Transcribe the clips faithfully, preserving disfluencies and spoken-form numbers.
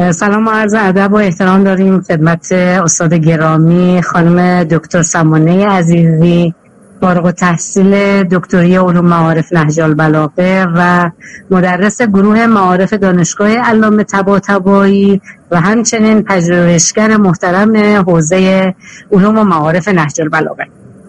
سلام و عرض ادب و احترام داریم خدمت استاد گرامی خانم دکتر سمانه عزیزی، فارغ التحصیل دکتری علوم معارف نهج البلاغه و مدرس گروه معارف دانشگاه علامه طباطبایی و همچنین پژوهشگر محترم حوزه علوم و معارف نهج البلاغه.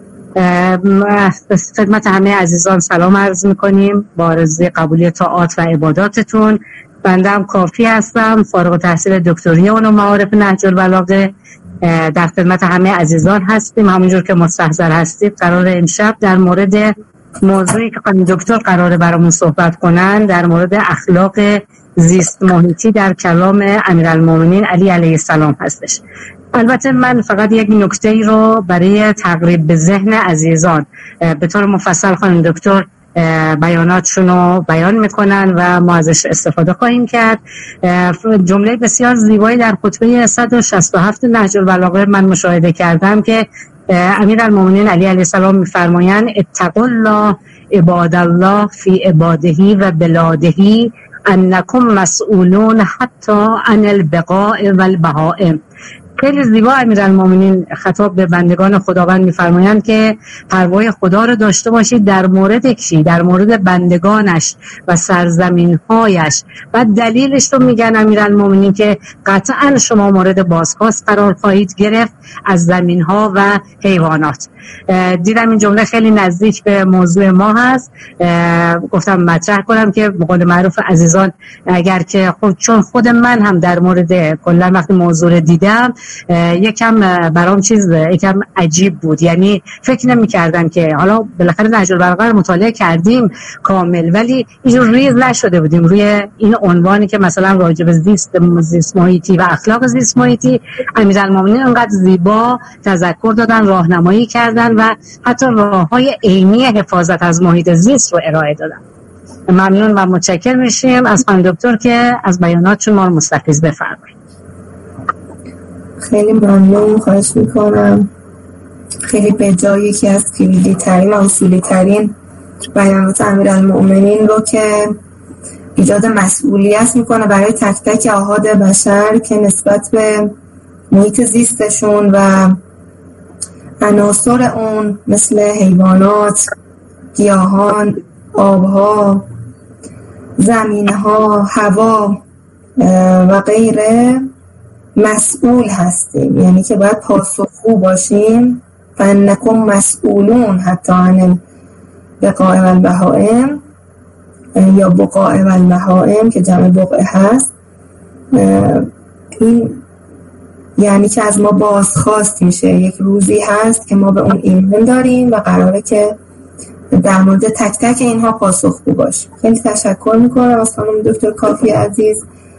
خدمت همه عزیزان سلام عرض میکنیم با آرزوی قبولی طاعات و عباداتتون. بنده هم کافی هستم، فارغ التحصیل دکتری علوم معارف نهج البلاغه. در خدمت همه عزیزان هستیم. همونجور که مستحضر هستید قرار امشب در مورد موضوعی که خانم دکتر قراره برامون صحبت کنن در مورد اخلاق زیست محیطی در کلام امیرالمومنین علی علیه السلام هستش. البته من فقط یک نکته ای رو برای تقریب به ذهن عزیزان به طور مفصل خانم دکتر بیاناتشون رو بیان میکنن و ما ازش استفاده خواهیم کرد. جمله بسیار زیبایی در خطبه صد و شصت و هفت نهج البلاغه من مشاهده کردم که امیرالمومنین علی علیه السلام میفرمایند اتقوا الله عباد الله فی عباده و بلاده انکم مسئولون حتی عن البقاء و البهائم. خیلی زیبا امیرالمومنین خطاب به بندگان خداوند میفرمایند که پروای خدا رو داشته باشید در مورد کی؟ در مورد بندگانش و سرزمین‌هایش. و دلیلش رو میگن امیرالمومنین که قطعا شما مورد بازخواست قرار خواهید گرفت از زمین‌ها و حیوانات. دیدم این جمله خیلی نزدیک به موضوع ما هست، گفتم مطرح کنم که به قول معروف عزیزان اگر که خود چون خود من هم در مورد کلا وقتی موضوع رو دیدم یکم برام چیز یکم عجیب بود، یعنی فکر نمی‌کردم که حالا بالاخره نهج البلاغه رو مطالعه کردیم کامل ولی اینجور ریز نشده بودیم روی این عنوانی که مثلا راجع به زیست زیست محیطی و اخلاق زیست محیطی امیرالمومنین انقدر زیبا تذکر دادن، راهنمایی کردن و حتی راه‌های عینی حفاظت از محیط زیست رو ارائه دادن. ممنون و متشکر میشیم از خانم دکتر که از بیاناتشون ما رو مستفیض بفرمایید. خیلی ممنون، خواهش میکنم. خیلی به جای یکی از کلیدی ترین و اصولی ترین بیانات امیرالمومنین رو که ایجاد مسئولیت میکنه برای تک تک احاد بشر که نسبت به محیط زیستشون و عناصر اون مثل حیوانات، گیاهان، آبها، زمینها، هوا و غیره مسئول هستیم، یعنی که باید پاسخگو باشیم. فانکم مسئولون حتی عن البقاء و البهائم یا بقاء و البهائم که جمع بقعه هست. این یعنی که از ما بازخواست میشه، یک روزی هست که ما به اون ایمان داریم و قراره که در مورد تک تک اینها پاسخگو باشیم. خیلی تشکر میکنم از خانم دکتر کافی عزیز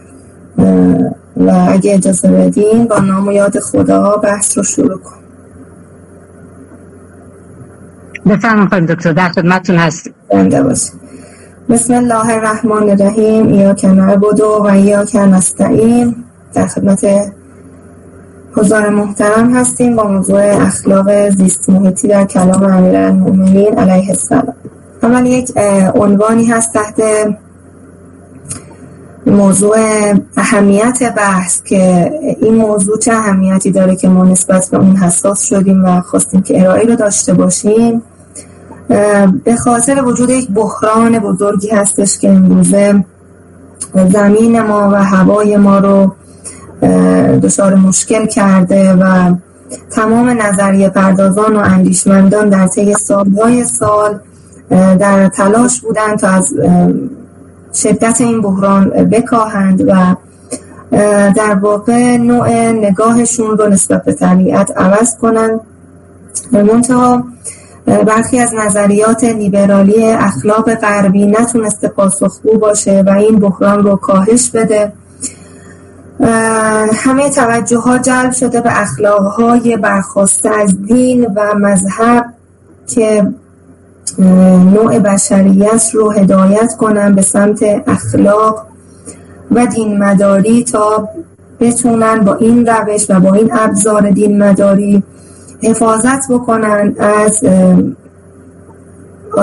و اگه اجازه بدین با نام و یاد خدا بحث رو شروع کنم. بفرمایید خانم دکتر، در خدمتتون هستیم. زنده باشید. بسم الله الرحمن الرحیم. ایاک نعبد و ایاک نستعین. در خدمت حضار محترم هستیم با موضوع اخلاق زیست محیطی در کلام امیرالمومنین علیه السلام. اما یک عنوانی هست تحت موضوع اهمیت بحث که این موضوع چه اهمیتی داره که ما نسبت به اون حساس شدیم و خواستیم که ارائه رو داشته باشیم. به خاطر وجود یک بحران بزرگی هستش که امروزه زمین ما و هوای ما رو دچار مشکل کرده و تمام نظریه پردازان و اندیشمندان در طی سالهای سال در تلاش بودند تا از شدت این بحران بکاهند و در واقع نوع نگاهشون رو نسبت به طبیعت عوض کنند. منتها برخی از نظریات لیبرالی اخلاق غربی نتونسته پاسخگو باشه و این بحران رو کاهش بده. همه توجه ها جلب شده به اخلاق های برخواسته از دین و مذهب که نوع بشریت رو هدایت کنن به سمت اخلاق و دین مداری تا بتونن با این روش و با این ابزار دین مداری حفاظت بکنن از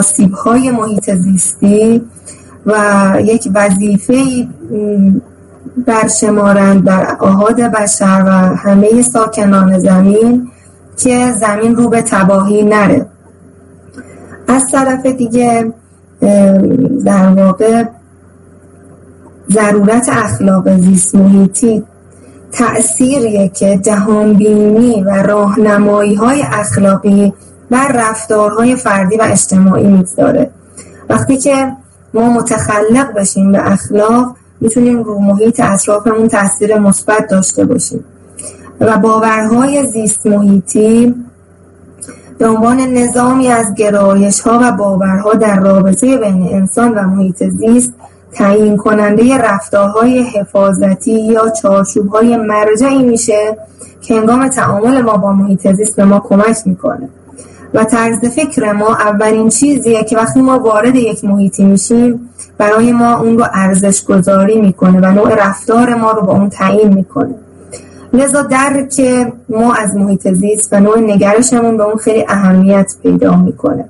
آسیب‌های محیط زیستی و یک وظیفه برشمارند بر آحاد بشر و همه ساکنان زمین که زمین رو به تباهی نره. از طرف دیگه در واقع ضرورت اخلاق زیست محیطی تأثیریه که جهانبینی و راهنمایی های اخلاقی بر رفتارهای فردی و اجتماعی میگذاره. وقتی که ما متخلق بشیم به اخلاق میتونیم رو محیط اطرافمون تأثیر مثبت داشته باشیم و باورهای زیست محیطی به عنوان نظامی از گرایش‌ها و باورها در رابطه بین انسان و محیط زیست تعیین کننده رفتارهای حفاظتی یا چارچوب‌های مرجعی میشه که هنگام تعامل ما با محیط زیست به ما کمک میکنه. و طرز فکر ما اولین چیزیه که وقتی ما وارد یک محیطی میشیم برای ما اون رو ارزش گذاری میکنه و نوع رفتار ما رو با اون تعیین میکنه. لذا درک ما از محیط زیست و نوع نگرشمون به اون خیلی اهمیت پیدا میکنه.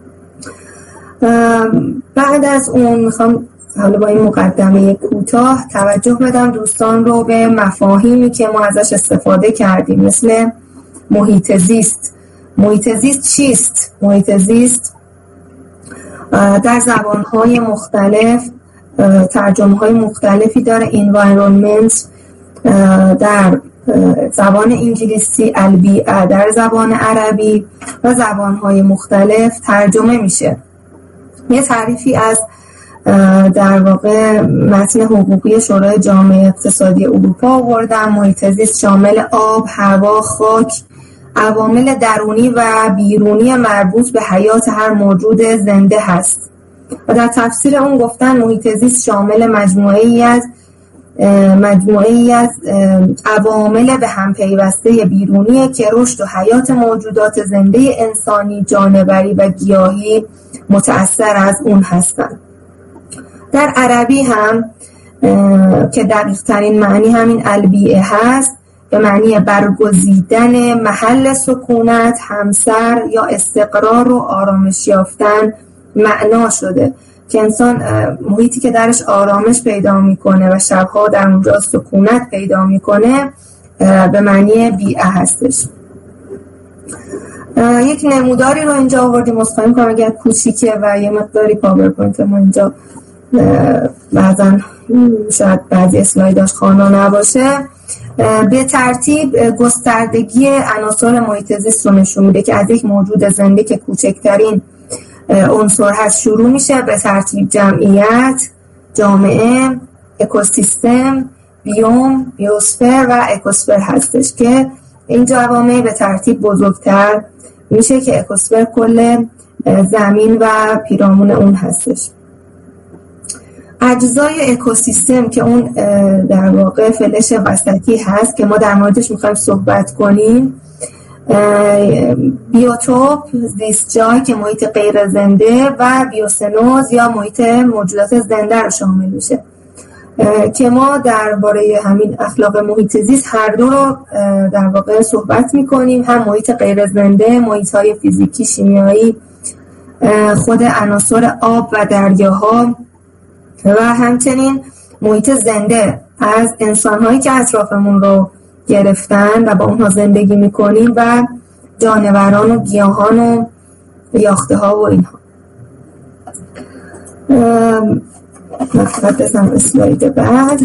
بعد از اون میخوام حالا با این مقدمه کوتاه توجه بدم دوستان رو به مفاهیمی که ما ازش استفاده کردیم، مثل محیط زیست. محیط زیست چیست؟ محیط زیست در زبانهای مختلف ترجمه‌های مختلفی داره. environment در زبان انگلیسی، البیئه در زبان عربی و زبانهای مختلف ترجمه میشه. یه تعریفی از در واقع متن حقوقی شورای جامعه اقتصادی اروپا آوردم. محیط زیست شامل آب، هوا، خاک، عوامل درونی و بیرونی مربوط به حیات هر موجود زنده هست و در تفسیر اون گفتن محیط زیست شامل مجموعه‌ای از مجموعه‌ای از عوامل به هم پیوسته بیرونیه که رشد و حیات موجودات زنده انسانی، جانوری و گیاهی متأثر از اون هستند. در عربی هم که دقیق ترین معنی همین البیئه هست، به معنی برگزیدن محل سکونت، همسر یا استقرار و آرامش یافتن معنا شده که انسان محیطی که درش آرامش پیدا میکنه و شبها در اونجا سکونت پیدا میکنه به معنی بیئه هستش. یک نموداری رو اینجا آوردیم، مصطفی میکنم اگر کوچیکه و یه مقداری پاورپوینت ما اینجا بعضا شاید بعضی اسلایداش خوانا نباشه. به ترتیب گستردگی عناصر محیط زیست رو نشون میده که از یک موجود زنده که کوچکترین عنصر هست شروع میشه، به ترتیب جمعیت، جامعه، اکوسیستم، بیوم، بیوسفر و اکوسفر هستش که این جوامع به ترتیب بزرگتر میشه که اکوسفر کل زمین و پیرامون اون هستش. اجزای اکوسیستم که اون در واقع فلش وسطی هست که ما در موردش میخوایم صحبت کنیم، بیوتوپ زیستجای که محیط غیر زنده و بیوسنوز یا محیط موجودات زنده رو شامل میشه که ما درباره همین اخلاق محیط زیست هر دو رو در واقع صحبت میکنیم، هم محیط غیر زنده، محیط های فیزیکی، شیمیایی، خود عناصر آب و دریاها و همچنین محیط زنده از انسان‌هایی که اطرافمون رو گرفتن و با اونها زندگی میکنیم و جانوران و گیاهان و یاخته‌ها و اینها. مقدسم اسلاید بعد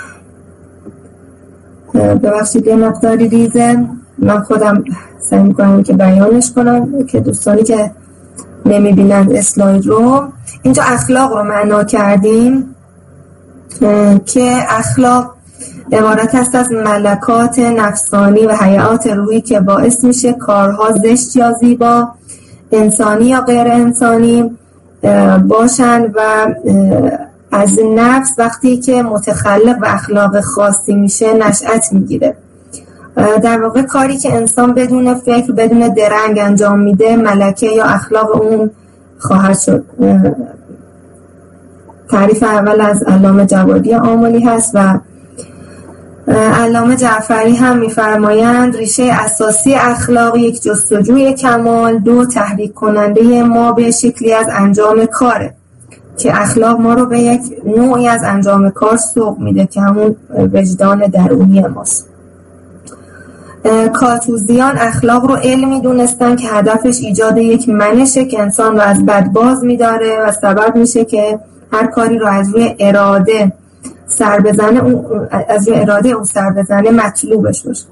ببخشید یه مقداری ریزه، من خودم سعی میکنم که بیانش کنم که دوستانی که نمیبینند اسلاید رو. اینجا اخلاق رو معنا کردیم که اخلاق عبارت است از ملکات نفسانی و حیات روحی که باعث میشه کارها زشت یا زیبا، انسانی یا غیر انسانی باشن و از نفس وقتی که متخلق و اخلاق خاصی میشه نشأت میگیره. در واقع کاری که انسان بدون فکر بدون درنگ انجام میده ملکه یا اخلاق اون خواهد شد. تعریف اول از علامه جوادی آملی هست و علامه جعفری هم میفرمایند ریشه اساسی اخلاق یک جستجوی کمال، دو تحریک کننده ما به شکلی از انجام کاره که اخلاق ما رو به یک نوعی از انجام کار سوق میده که همون وجدان درونی ماست. کارتوزیان اخلاق رو علمی دونستن که هدفش ایجاد یک منشه که انسان رو از بد باز میداره و سبب میشه که هر کاری رو از روی اراده سر بزنه اون از روی اراده اون سر بزنه مطلوبش باشه.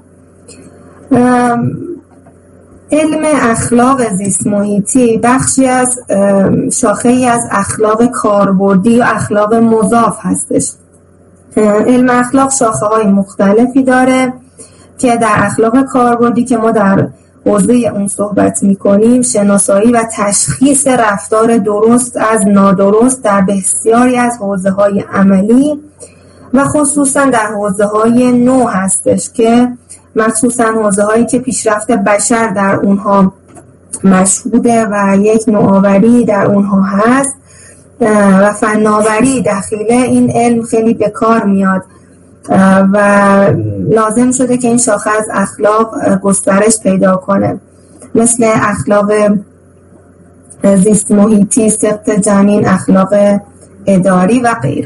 علم اخلاق زیست محیطی بخشی از شاخه‌ای از اخلاق کاربردی یا اخلاق مضاف هستش. علم اخلاق شاخه‌های مختلفی داره که در اخلاق کاربردی که ما در حوزه اون صحبت می‌کنیم، شناسایی و تشخیص رفتار درست از نادرست در بسیاری از حوزه‌های عملی و خصوصا در حوزه‌های نو هستش که مخصوصا حوزه‌هایی که پیشرفت بشر در اونها مشهوده و یک نوآوری در اونها هست و فناوری داخل این علم خیلی به کار میاد و لازم شده که این شاخه از اخلاق گسترش پیدا کنه، مثل اخلاق زیست محیطی، سقط جنین، اخلاق اداری و غیر.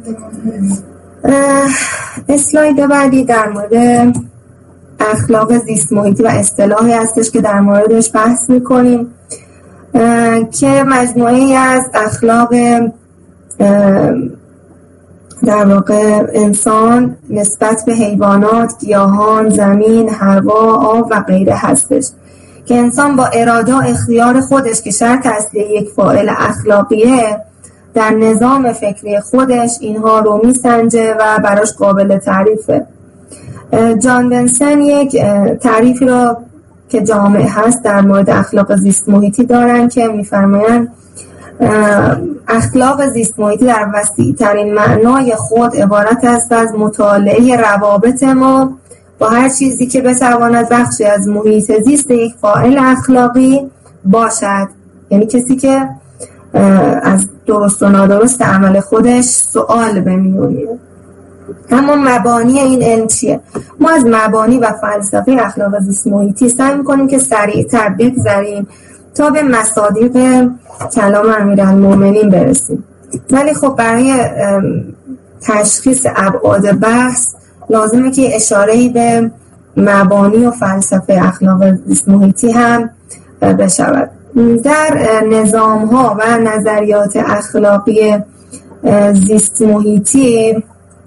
اسلاید بعدی در مورد اخلاق زیست محیطی و اصطلاحی هستش که در موردش بحث میکنیم که مجموعه از اخلاق در واقع انسان نسبت به حیوانات، گیاهان، زمین، هوا، آب و غیره هستش که انسان با اراده و اختیار خودش که شرط اصلی یک فاعل اخلاقیه در نظام فکری خودش اینها رو میسنجه و براش قابل تعریفه. جان بنسن یک تعریفی رو که جامع هست در مورد اخلاق زیست محیطی دارن که میفرمایند اخلاق زیست محیطی در وسیع ترین معنای خود عبارت است از مطالعه روابط ما با هر چیزی که بتواند بخشی از محیط زیست یک فاعل اخلاقی باشد، یعنی کسی که از درست و نادرست عمل خودش سوال بمیونه. اما مبانی این علم چیه؟ ما از مبانی و فلسفه اخلاق زیست محیطی سعی می‌کنیم که سریع‌تر بگذریم تا به مصادیق کلام امیرالمومنین برسیم. ولی خب برای تشخیص ابعاد بحث لازمه که اشاره‌ای به مبانی و فلسفه اخلاق زیست محیطی هم بشود. در نظام‌ها و نظریات اخلاقی زیست محیطی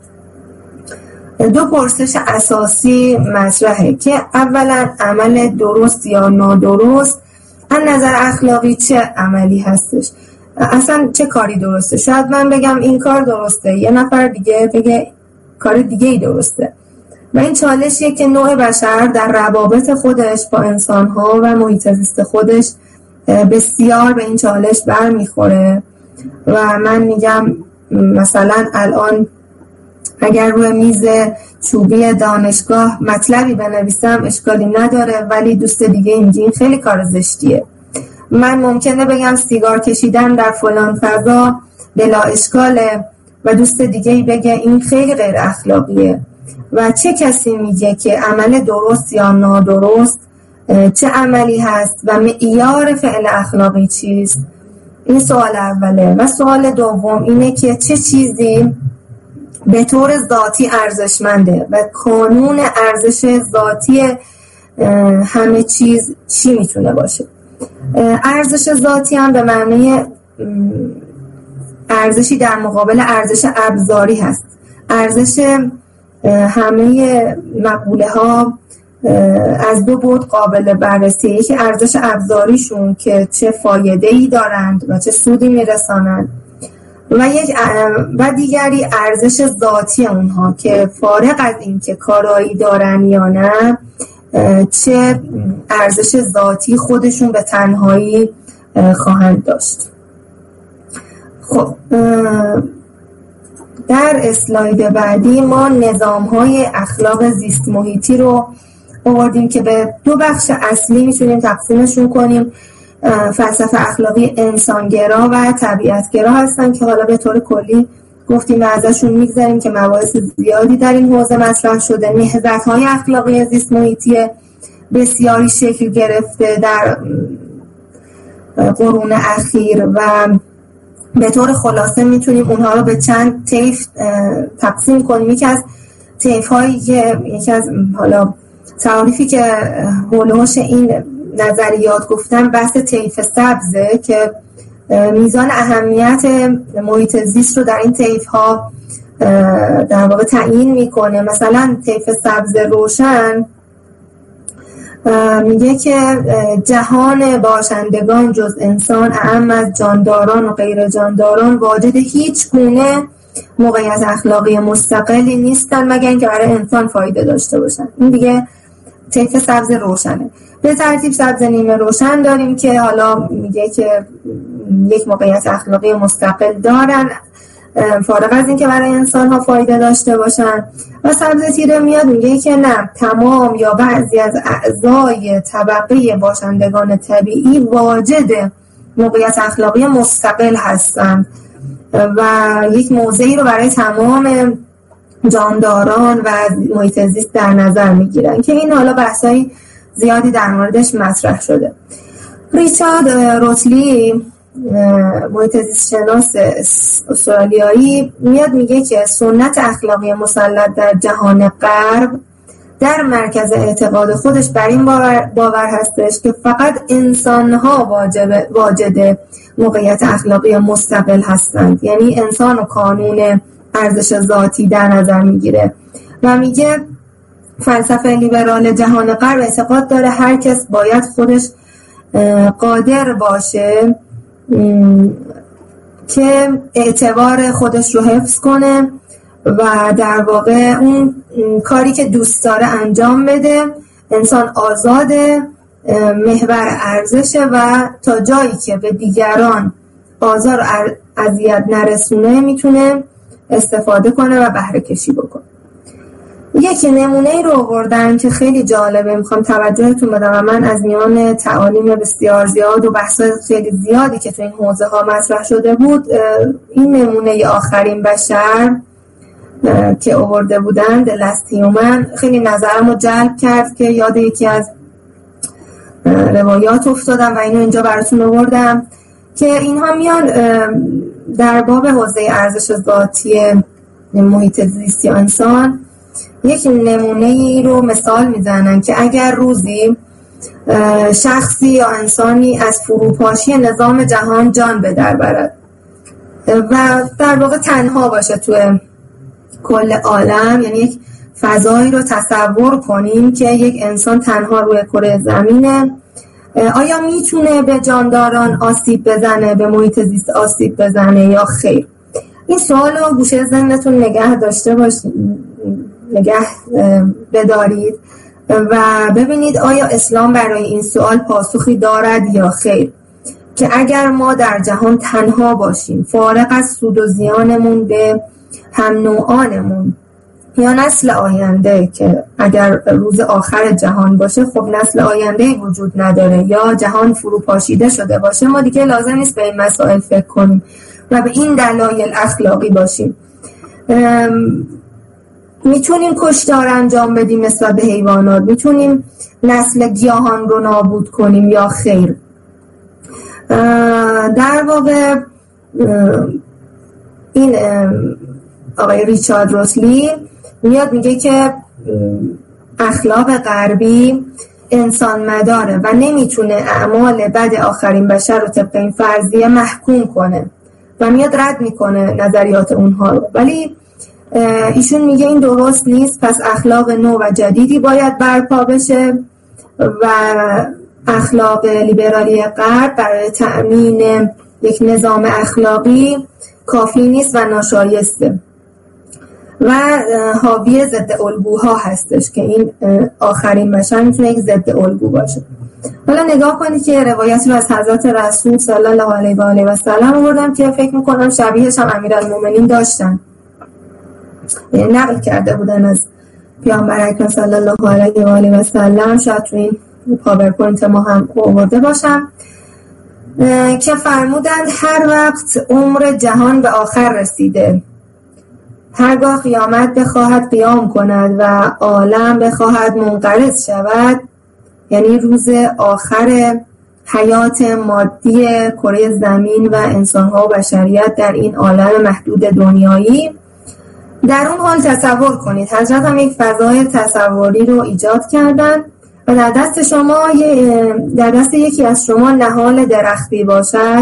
دو پرسش اساسی مطرحه که اولا عمل درست یا نادرست از نظر اخلاقی چه عملی هستش، اصلا چه کاری درسته. شاید من بگم این کار درسته، یه نفر دیگه بگه کار دیگه ای درسته و این چالشیه که نوع بشر در روابط خودش با انسانها و محیط زیست خودش بسیار به این چالش برمیخوره و من میگم مثلا الان اگر روی میز چوبی دانشگاه مطلبی بنویسم اشکالی نداره، ولی دوست دیگه میگه این خیلی کار زشتیه. من ممکنه بگم سیگار کشیدن در فلان فضا بلا اشکاله و دوست دیگه بگه این خیلی غیر اخلاقیه. و چه کسی میگه که عمل درست یا نادرست چه عملی هست و معیار فعل اخلاقی چیست؟ این سوال اوله. و سوال دوم اینه که چه چیزی به طور ذاتی ارزشمنده و کانون ارزش ذاتی همه چیز چی میتونه باشه. ارزش ذاتی هم به معنی ارزشی در مقابل ارزش ابزاری هست. ارزش همه مقوله ها از دو بعد قابل بررسی، یکی ارزش ابزاریشون که چه فایده‌ای دارند و چه سودی میرسانند و یک و دیگری ارزش ذاتی اونها که فارغ از این که کارایی دارن یا نه چه ارزش ذاتی خودشون به تنهایی خواهند داشت. خب در اسلاید بعدی ما نظام‌های اخلاق زیست محیطی رو آوردیم که به دو بخش اصلی میتونیم تقسیمشون کنیم. فلسفه اخلاقی انسانگرا و طبیعتگرا هستن که حالا به طور کلی گفتیم و ازشون میگذاریم که مباحث زیادی در این حوزه مطرح شده. نهضت‌های اخلاقی زیست محیطی بسیاری شکل گرفته در قرون اخیر و به طور خلاصه میتونیم اونها رو به چند طیف تقسیم کنیم. یکی از طیف هایی که یکی از حالا تعریفی که هولوش این نظریات گفتن بحث طیف سبزه که میزان اهمیت محیط زیست رو در این طیف ها در واقع تعیین میکنه. مثلا طیف سبز روشن میگه که جهان باشندگان جز انسان اعم از جانداران و غیر جانداران واجد هیچ گونه موقعیت اخلاقی مستقلی نیستن مگر اینکه برای انسان فایده داشته باشن. این دیگه طیف سبز روشنه. به ترتیب سبز نیمه روشن داریم که حالا میگه که یک موقعیت اخلاقی مستقل دارن فارغ از اینکه برای انسان ها فایده داشته باشن. و سبز تیره میاد میگه که نه، تمام یا بعضی از اعضای طبقه باشندگان طبیعی واجد موقعیت اخلاقی مستقل هستند و یک موضعی رو برای تمام جانداران و محیط زیست در نظر میگیرن که این حالا بحثای زیادی در موردش مطرح شده. ریچارد روتلی محیط زیست شناس استرالیایی میاد میگه که سنت اخلاقی مسلط در جهان غرب در مرکز اعتقاد خودش بر این باور, باور هستش که فقط انسان‌ها واجب واجد موقعیت اخلاقی مستقل هستند، یعنی انسان و قانون ارزش ذاتی در نظر میگیره و میگه فلسفه لیبرال جهان غرب اعتقاد داره هر کس باید خودش قادر باشه که اعتبار خودش رو حفظ کنه و در واقع اون کاری که دوست داره انجام بده. انسان آزاده، محور ارزشه و تا جایی که به دیگران آزار و اذیت نرسونه میتونه استفاده کنه و بهره کشی بکنه. یک نمونه ای رو آوردن که خیلی جالبه، میخوام توجهتون بدم و من از میان تعالیم بسیار زیاد و بحث‌های خیلی زیادی که تو این حوزه ها مطرح شده بود این نمونه آخرین بشر که آورده بودن The Last Human خیلی نظرم رو جلب کرد که یاد یکی از روایات افتادم و اینو اینجا براتون آوردم که اینها میان در باب حوزه ارزش ذاتی محیط زیست یا انسان یک نمونه ای رو مثال میزنن که اگر روزی شخصی یا انسانی از فروپاشی نظام جهان جان به در برد و در واقع تنها باشه تو کل عالم، یعنی یک فضایی رو تصور کنیم که یک انسان تنها روی کره زمینه، آیا میتونه به جانداران آسیب بزنه، به محیط زیست آسیب بزنه یا خیر؟ این سوال رو گوشه ذهنتون نگه داشته باشید، نگه بدارید و ببینید آیا اسلام برای این سوال پاسخی دارد یا خیر، که اگر ما در جهان تنها باشیم فارغ از سود و زیانمون به هم نوعانمون یا نسل آینده، که اگر روز آخر جهان باشه خب نسل آینده وجود نداره یا جهان فروپاشیده شده باشه، ما دیگه لازم نیست به این مسائل فکر کنیم و به این دلایل اخلاقی باشیم. میتونیم کشتار انجام بدیم نسبت به حیوانات، میتونیم نسل گیاهان رو نابود کنیم یا خیر؟ در واقع این آقای ریچارد روتلی میاد میگه که اخلاق غربی انسان مداره و نمیتونه اعمال بد آخرین بشر رو طبق این فرضیه محکوم کنه و میاد رد میکنه نظریات اونها رو، ولی ایشون میگه این درست نیست، پس اخلاق نو و جدیدی باید برپا بشه و اخلاق لیبرالی غرب برای تأمین یک نظام اخلاقی کافی نیست و ناشایسته و حاوی ضد الگوها هستش که این آخرین بشر میتونه یک ضد الگو باشه. حالا نگاه کنید که روایتی رو از حضرت رسول صلی الله علیه و آله و سلم آوردم که فکر میکنم شبیهش هم امیرالمومنین داشتن، نقل کرده بودن از پیامبر اکرم صلی الله علیه و آله و سلم، شاید تو این پاورپوینت ما هم آورده باشم، که فرمودند هر وقت عمر جهان به آخر رسیده، هرگاه قیامت بخواهد قیام کند و عالم بخواهد منقرض شود، یعنی روز آخر حیات مادی کره زمین و انسان‌ها و بشریت در این عالم محدود دنیایی. در اون حال تصور کنید حضرت هم یک فضای تصوری رو ایجاد کردن و در دست شما در دست یکی از شما نهال درختی باشد،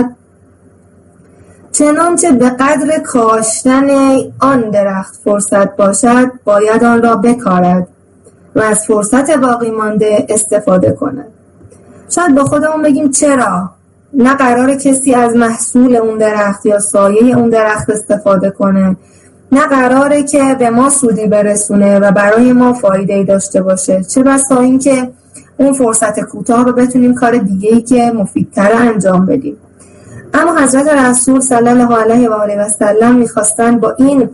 چنانچه به قدر کاشتن آن درخت فرصت باشد باید آن را بکارد و از فرصت باقی مانده استفاده کند. شاید با خودمون بگیم چرا؟ نه قراره کسی از محصول اون درخت یا سایه اون درخت استفاده کنه، نه قراره که به ما سودی برسونه و برای ما فایده‌ای داشته باشه، چه بسا این که اون فرصت کوتاه رو بتونیم کار دیگه‌ای که مفیدتر انجام بدیم. اما حضرت رسول صلی الله علیه و آله و سلم می‌خواستن با این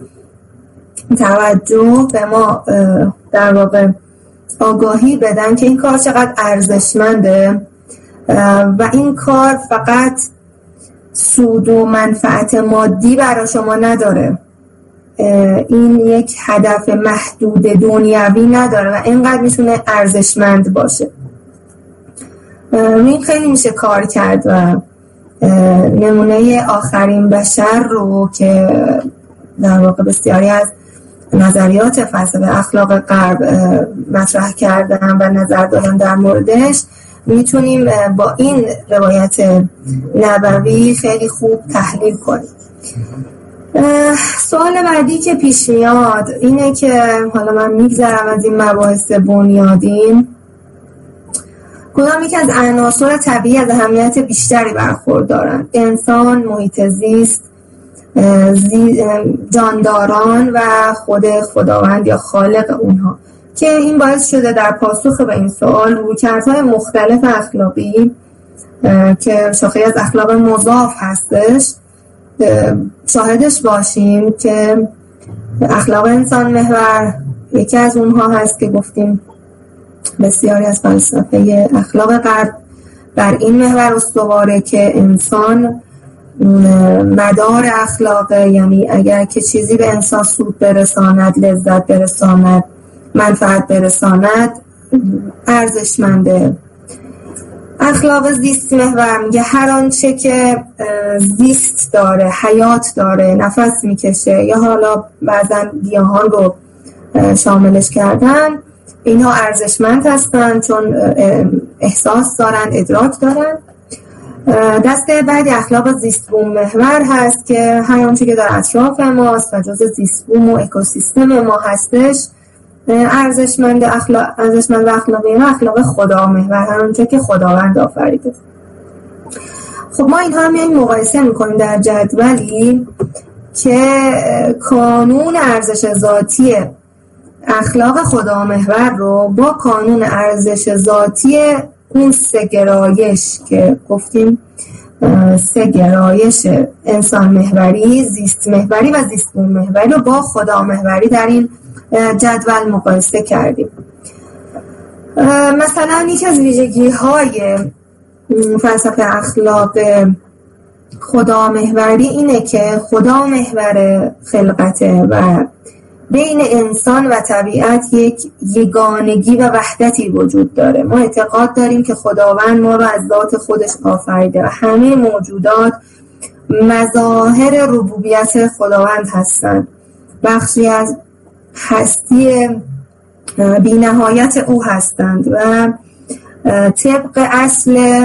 توجه به ما در واقع آگاهی بدن که این کار چقدر ارزشمنده و این کار فقط سود و منفعت مادی برای شما نداره، این یک هدف محدود دنیوی نداره و اینقدر میتونه ارزشمند باشه. این خیلی میشه کار کرد و نمونه آخرین بشر رو که در واقع بسیاری از نظریات فلسفه اخلاق غرب مطرح کردن و نظر دادن در موردش میتونیم با این روایت نبوی خیلی خوب تحلیل کنیم. سوال بعدی که پیش میاد اینه که حالا من میگذرم از این مباحث بنیادین، کدام یک از عناصر طبیعی از اهمیت بیشتری برخوردارند؟ انسان، محیط زیست، زی... جانداران و خود خداوند یا خالق اونها، که این باعث شده در پاسخ به این سوال رویکردهای مختلف اخلاقی که شاخه از اخلاق مضاف هستش شاهدش باشیم که اخلاق انسان محور یکی از اونها هست که گفتیم بسیاری از فلسفه اخلاق غرب بر این محور استواره که انسان مدار اخلاقه، یعنی اگر که چیزی به انسان سود برساند، لذت برساند، منفعت برساند، ارزشمنده. اخلاق زیست محور میگه هر آنچه که زیست داره، حیات داره، نفس میکشه یا حالا بعضا گیاهان رو شاملش کردن، اینها ارزشمند هستن چون احساس دارن، ادراک دارن. دسته بعدی اخلاق زیست بوم محور هست که هر آنچه که در اطراف ماست و جز زیست بوم و اکوسیستم ما هستش ارزشمند. اخلاق ارزشمند و اخلاقی ما اخلاق خدا محور، هر آنچه که خداوند آفریده. خب ما اینها رو میایم مقایسه میکنیم در جدولی که کانون ارزش ذاتی اخلاق خدا محور رو با کانون ارزش ذاتی اون سه گرایش که گفتیم سه گرایش انسان محوری، زیست محوری و زیست بوم محوری رو با خدا محوری در این جدول مقایسه کردیم. مثلا یکی از ویژگی های فلسفه اخلاق خدا محوری اینه که خدا محور خلقته و بین انسان و طبیعت یک یگانگی و وحدتی وجود داره. ما اعتقاد داریم که خداوند ما رو از ذات خودش آفریده و همه موجودات مظاهر ربوبیت خداوند هستند، بخشی از هستی بی نهایت او هستند و طبق اصل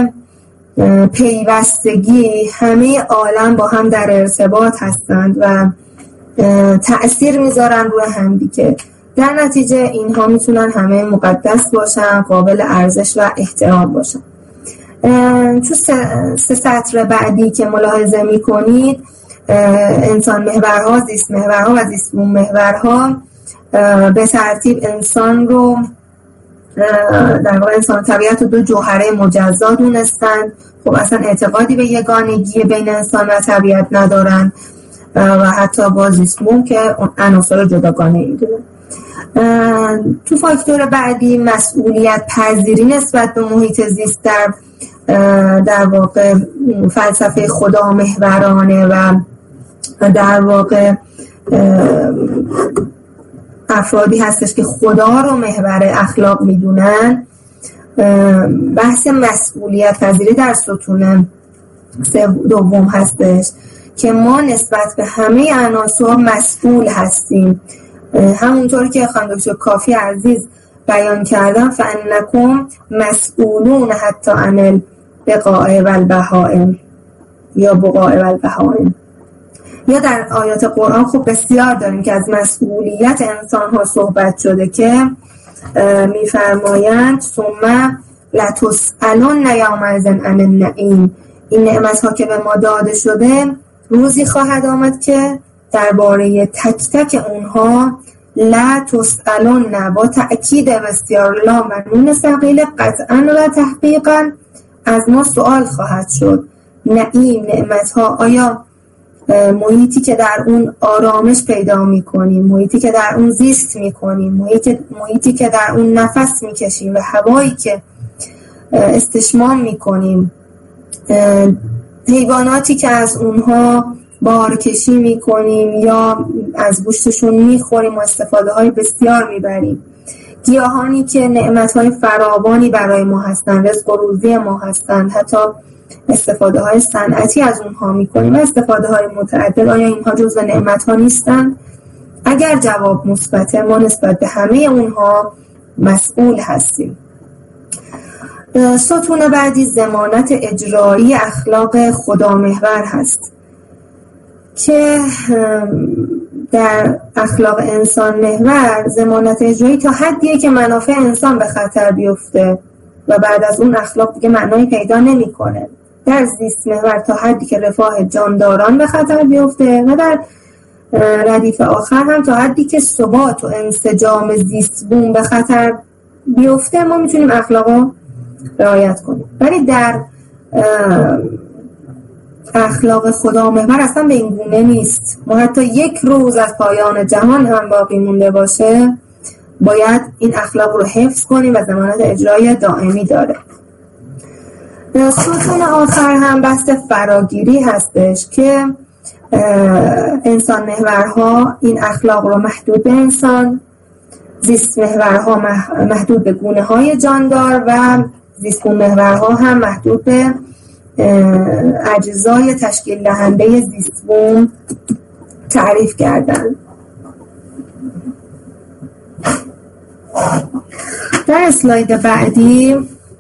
پیوستگی همه عالم با هم در ارتباط هستند و تأثیر میذارن روی هم دیگه. در نتیجه اینها میتونن همه مقدس باشن، قابل ارزش و احترام باشن. تو سه, سه سطر بعدی که ملاحظه میکنید انسان محورها، زیست محورها و زیست بوم محورها به ترتیب انسان رو در واقع انسان طبیعت رو دو جوهره مجزا دونستن. خب اصلا اعتقادی به یگانگی بین انسان و طبیعت ندارن و حتی با زیست بوم که عناصر جداگانه ای دارن. تو فاکتور بعدی مسئولیت پذیری نسبت به محیط زیست در در واقع فلسفه خدا محورانه و در واقع افرادی هستش که خدا رو محور اخلاق میدونن بحث مسئولیت پذیری در ستون دوم هستش که ما نسبت به همه عناصر مسئول هستیم. همونطور که خانم دکتر کافی عزیز بیان کردن فانکم مسئولون حتی عن البقاء و البهائم یا بقاء و البهائم. یا در آیات قرآن خوب بسیار داریم که از مسئولیت انسان ها صحبت شده که میفرمایند ثم لتسألن یومئذ عن النعیم. این نعمت ها که به ما داده شده روزی خواهد آمد که درباره تک تک اونها لا تسألن با تأکید بسیار لا و نون ثقیل قطعا و تحقیقا از ما سوال خواهد شد. نعیم، نعمت ها، آیا محیطی که در اون آرامش پیدا میکنیم، محیطی که در اون زیست میکنیم، محیطی, محیطی که در اون نفس میکشیم و هوایی که استشمام میکنیم، حیواناتی که از اونها بارکشی میکنیم یا از گوشتشون میخوریم و استفاده های بسیار میبریم، گیاهانی که نعمت های فراوانی برای ما هستن، رزق و روزی ما هستن، حتی استفاده های صنعتی از اونها میکنیم و استفاده های متعدد، آیا اینها جزو نعمت ها نیستن؟ اگر جواب مثبته ما نسبت به همه اونها مسئول هستیم. ستون بعدی ضمانت اجرایی اخلاق خدامحور هست که در اخلاق انسان محور ضمانت اجرایی تا حدیه که منافع انسان به خطر بیفته و بعد از اون اخلاق دیگه معنایی پیدا نمیکنه. در زیست محور تا حدی که رفاه جانداران به خطر بیفته و در ردیف آخر هم تا حدی که ثبات و انسجام زیست بوم به خطر بیفته ما میتونیم اخلاقو رعایت کنیم. ولی در اخلاق خدا محور اصلا به این گونه نیست. ما حتی یک روز از پایان جهان هم باقی مونده باشه باید این اخلاق رو حفظ کنیم و ضمانت اجرای دائمی داره. ستون آخر هم بحث فراگیری هستش که انسان محورها این اخلاق رو محدود به انسان، زیست محورها محدود به گونه های جاندار و زیست محورها هم محدود به اجزای تشکیل دهنده زیست بوم تعریف کردن. در اسلاید بعدی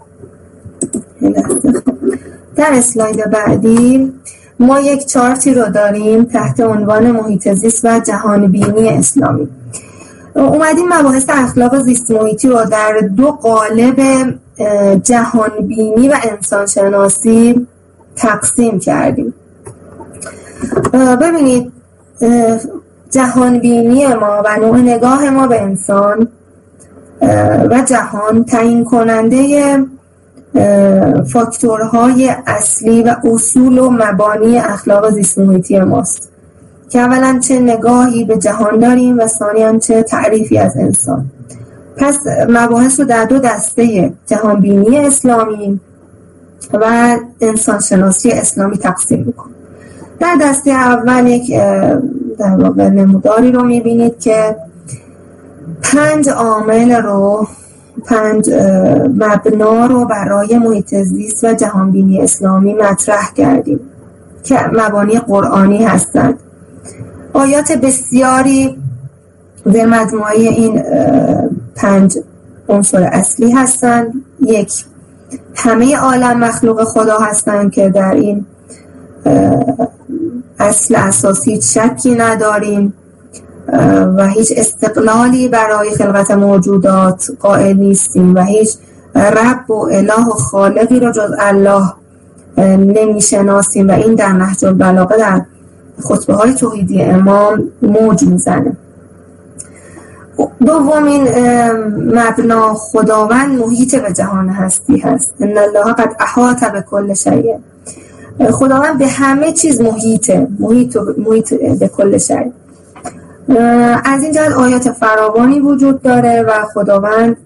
در اسلاید بعدی ما یک چارتی رو داریم تحت عنوان محیط زیست و جهان بینی اسلامی. اومدیم مباحث اخلاق زیست محیطی رو در دو قالب جهان بینی و انسان شناسی تقسیم کردیم. ببینید جهان بینی ما و نوع نگاه ما به انسان و جهان تعیین کننده فاکتورهای اصلی و اصول و مبانی اخلاق زیست محیطی ماست که اولا چه نگاهی به جهان داریم و ثانیاً چه تعریفی از انسان. پس مباحث رو در دو دسته جهان بینی اسلامی و انسان شناسی اسلامی تقسیم میکنیم. در دسته اول یک در واقع نموداری رو میبینید که پنج عامل رو پنج مبنا رو برای محیط زیست و جهان بینی اسلامی مطرح کردیم که مبانی قرآنی هستند. آیات بسیاری در مجموعه این پنج عنصر اصلی هستند. یک، همه عالم مخلوق خدا هستند که در این اصل اساسی هیچ شکی نداریم و هیچ استقلالی برای خلقت موجودات قائل نیستیم و هیچ رب و اله و خالقی رو جز الله نمیشناسیم و این در نهج البلاغه در خطبه های توحیدی امام موج میزنه. دومین مبنا خداوند محیط به جهان هستی هست. ان الله قد احاط بكل شیء. خداوند به همه چیز محیطه، محیط محیط به کل شیء. از این جهت آیات فراوانی وجود داره و خداوند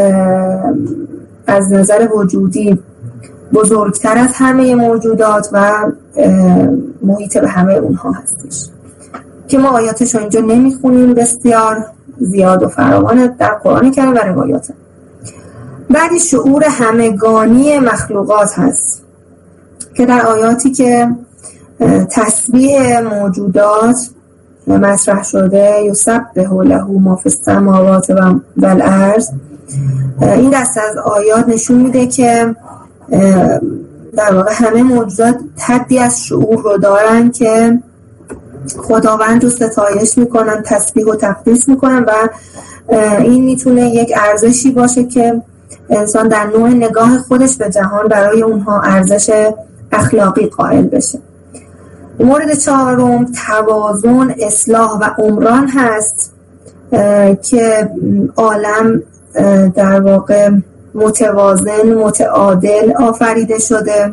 از نظر وجودی بزرگتر از همه موجودات و محیط به همه اونها هستش که ما آیاتش رو اینجا نمیخونیم، بسیار زیاد و فراوان در قرآن کریم و روایات. بعدی شعور همگانی مخلوقات هست که در آیاتی که تسبیح موجودات مطرح شده، یسبح له ما فی السماوات و الارض، این دسته از آیات نشون میده که در واقع همه موجودات حدی از شعور رو دارن که خداوند رو ستایش میکنن، تسبیح و تقدیس میکنن و این میتونه یک ارزشی باشه که انسان در نوع نگاه خودش به جهان برای اونها ارزش اخلاقی قائل بشه. مورد چهارم توازن، اصلاح و عمران هست که عالم در واقع متوازن، متعادل آفریده شده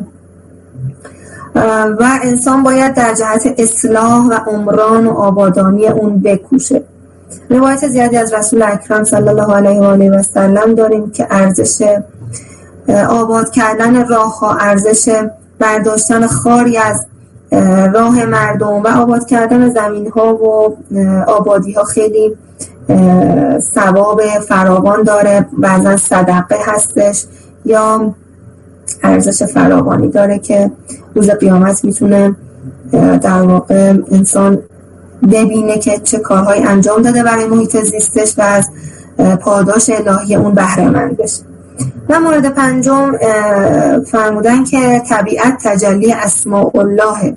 و انسان باید در جهت اصلاح و عمران و آبادانی اون بکوشه. روایت زیادی از رسول اکرم صلی الله علیه و آله و سلم داریم که ارزش آباد کردن راه‌ها، ارزش برداشتن خاری از راه مردم و آباد کردن زمین‌ها و آبادی‌ها خیلی ثواب فراوان داره، بعضا صدقه هستش یا ارزش فراوانی داره که روز قیامت میتونه در واقع انسان ببینه که چه کارهایی انجام داده برای محیط زیستش و از پاداش الهی اون بهره مند بشه. و مورد پنجم فرمودن که طبیعت تجلی اسماء الله،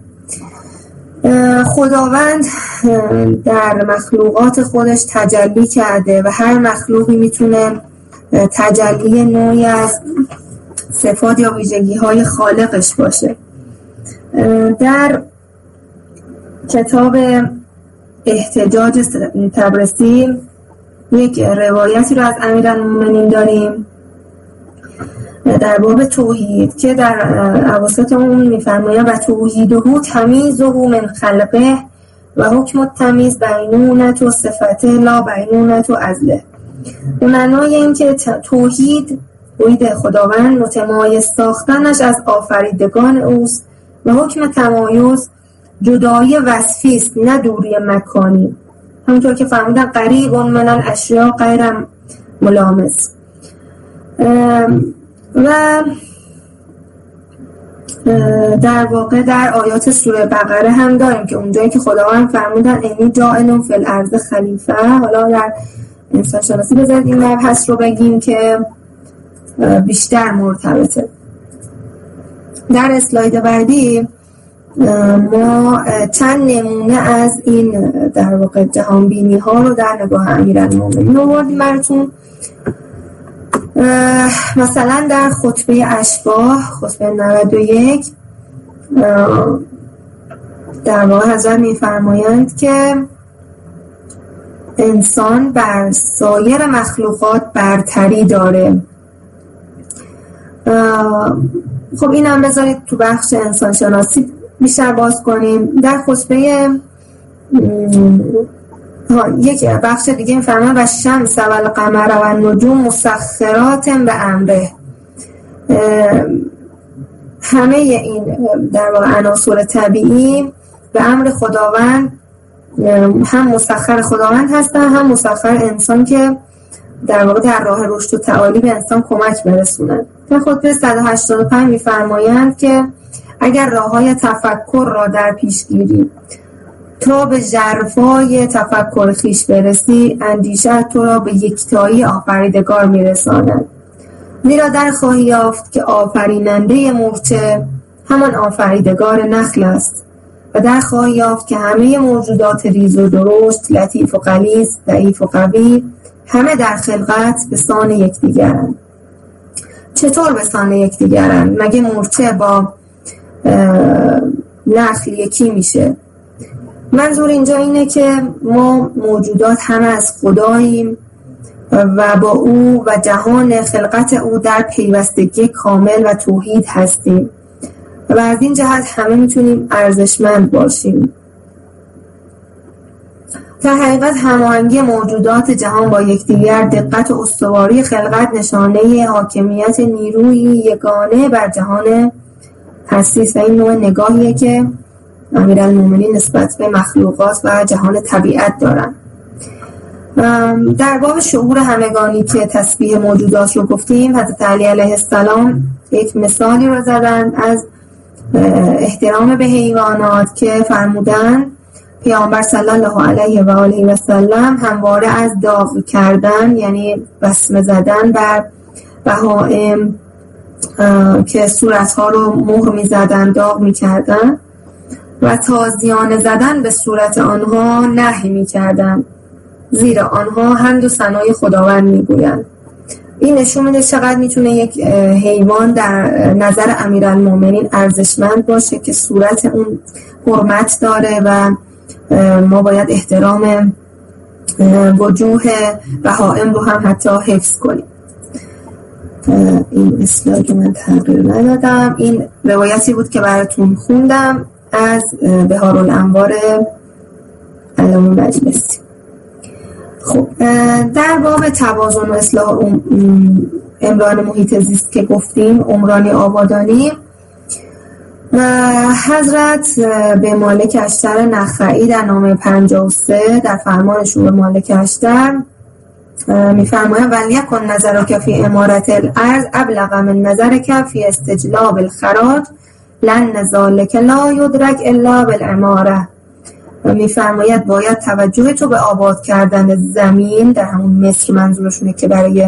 خداوند در مخلوقات خودش تجلی کرده و هر مخلوقی میتونه تجلی نوعی از صفات یا ویژگی های خالقش باشه. در کتاب احتجاج طبرسی یک روایتی رو از امیرالمومنین داریم در باب توحید که در اواسط اون میفرماید و توحیده تمیزه من خلقه و حکم التمیز بینونت و صفته لا بینونت و عزله. به معنای این که توحید توحید خداوند متمایز ساختنش از آفریدگان اوست و حکم تمایز جدایی وصفی است نه دوری مکانی، همونطور که فرمودن قریب من الاشیاء غیر ملامس. و در واقع در آیات سوره بقره هم داریم که اونجایی که خداوند فرمودن انی جاعل فی الارض خلیفه، حالا در انسان شناسی بذارید این مبحث رو بگیم که بیشتر مرتبطه. در اسلاید بعدی ما چند نمونه از این در واقع جهانبینی ها رو در نگاه امیرالمومنین آوردیم براتون. مثلا در خطبه اشباح، خطبه نود و یک، در واقع حضرت می‌فرمایند که انسان بر سایر مخلوقات برتری داره. خب این هم بذارید تو بخش انسان شناسی بیشتر باز کنیم. در خطبه یک بخش دیگه می‌فرمایند و شمس و القمر و النجوم مسخرات به امره. همه این در واقع عناصر طبیعی به امر خداوند هم مسخر خداوند هستن، هم مسخر انسان که در واقع در راه رشد و تعالی به انسان کمک برسونن. در خطبه صد و هشتاد و پنج می‌فرمایند که اگر راه‌های تفکر را در پیش گیری تا به ژرفای تفکر خیش برسی، اندیشه تو را به یکتایی آفریدگار میرساند. زیرا در خواهی یافت که آفریننده مورچه همان آفریدگار نخل است و در خواهی یافت که همه موجودات ریز و درشت، لطیف و غلیظ، ضعیف و قوی، همه در خلقت به سان یکدیگرند. چطور به سان یکدیگرند؟ مگه مورچه با نخل یکی میشه؟ منظور اینجا اینه که ما موجودات همه از خداییم و با او و جهان خلقت او در پیوستگی کامل و توحید هستیم و از این جهت همه میتونیم ارزشمند باشیم. در حقیقت هماهنگی موجودات جهان با یکدیگر، دقت و استواری خلقت نشانه حاکمیت نیروی یگانه بر جهان هستی است و این نوع نگاهیه که امیرالمومنین نسبت به مخلوقات و جهان طبیعت دارن. در باب شعور همگانی که تسبیح موجودات رو گفتیم، حضرت علی علیه السلام یک مثالی رو زدن از احترام به حیوانات که فرمودن پیامبر صلی الله علیه و آله و سلم همواره از داغ کردن، یعنی وسمه زدن بر بهائم که صورتها رو مهر می زدن، داغ می کردن و تازیانه زدن به صورت آنها نهی می کردن، زیرا آنها حمد و ثنای خداوند می گویند. این نشون میده چقدر میتونه یک حیوان در نظر امیرالمومنین ارزشمند باشه که صورت اون حرمت داره و ما باید احترام وجوه بهائم رو هم حتی حفظ کنیم. این اسلاید من تغییر ندادم. این روایتی بود که براتون خوندم از بهارالانوار علامه مجلسی. خب در باب توازن و اصلاح عمران محیط زیست که گفتیم، عمرانی آبادانی، حضرت به مالک اشتر نخعی در نامه پنجاه و سه در فرمانشون به مالک اشتر میفرمایند ولیکن نظرک فی امارت الارض ابلغ من نظرک فی استجلاب الخراج لن ذلک لا یدرک الا بالاماره. میفرماید باید توجه تو به آباد کردن زمین، در همون مصر منظورشونه که برای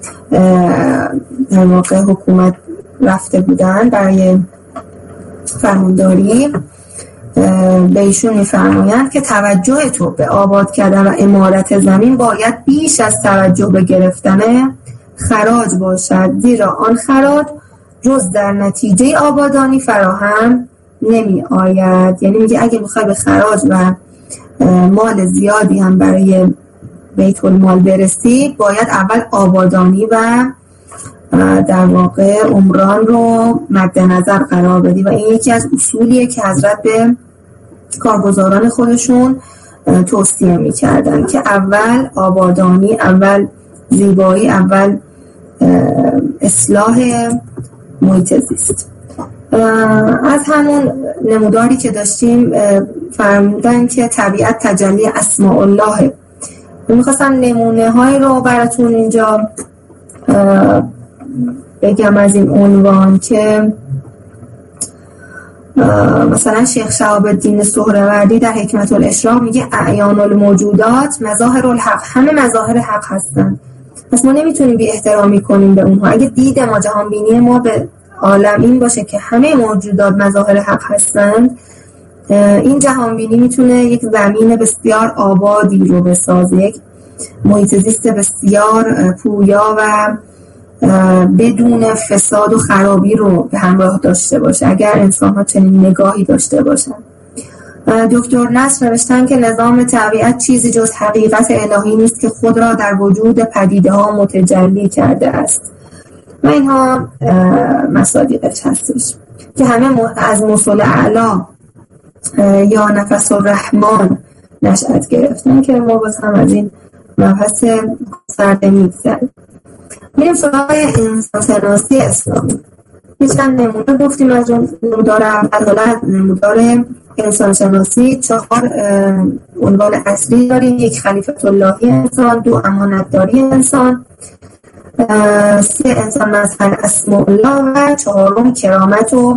در واقع حکومت رفته بودن برای فرمانداری، به ایشون میفرمایند که توجه تو به آباد کردن و امارت زمین باید بیش از توجه به گرفتن خراج باشد، زیرا آن خراج جز در نتیجه آبادانی فراهم نمی آید. یعنی میگه اگه میخوای به خراج و مال زیادی هم برای بیت المال برسی، باید اول آبادانی و در واقع عمران رو مد نظر قرار بدی و این یکی از اصولیه که حضرت به کارگزاران خودشون توصیه میکردن که اول آبادانی، اول زیبایی، اول اصلاح محیط زیست. از همون نموداری که داشتیم فرمودن که طبیعت تجلی اسماء الله. میخواستم نمونه های رو براتون اینجا بگم از این عنوان که مثلا شیخ شهاب الدین سهروردی در حکمت الاشراق میگه اعیان الموجودات مظاهر الحق، همه مظاهر حق هستن، پس ما نمیتونیم بی احترامی کنیم به اونها. اگه دید ما جهان بینی ما به عالم این باشه که همه موجودات مظاهر حق هستند، این جهان بینی میتونه یک زمین بسیار آبادی رو بسازه، یک محیط زیست بسیار پویا و بدون فساد و خرابی رو به همراه داشته باشه اگر انسان ها چنین نگاهی داشته باشن. دکتر نصر نوشتن که نظام طبیعت چیزی جز حقیقت الهی نیست که خود را در وجود پدیده ها متجلی کرده است و اینها مصادیقش هستش که همه از مثل اعلا یا نفس الرحمن نشأت گرفتن که ما باز هم از این مبحث سرده میگذاریم. میریم سراغ انسان شناسی اسلامی. یه چند نمونه گفتیم از اون نمودار اول. نمودار انسان شناسی چهار عنوان اصلی داریم: یک خلیفت اللهی انسان، دو امانتداری انسان، سه انسان مظهر اسماء الله و چهارم کرامت و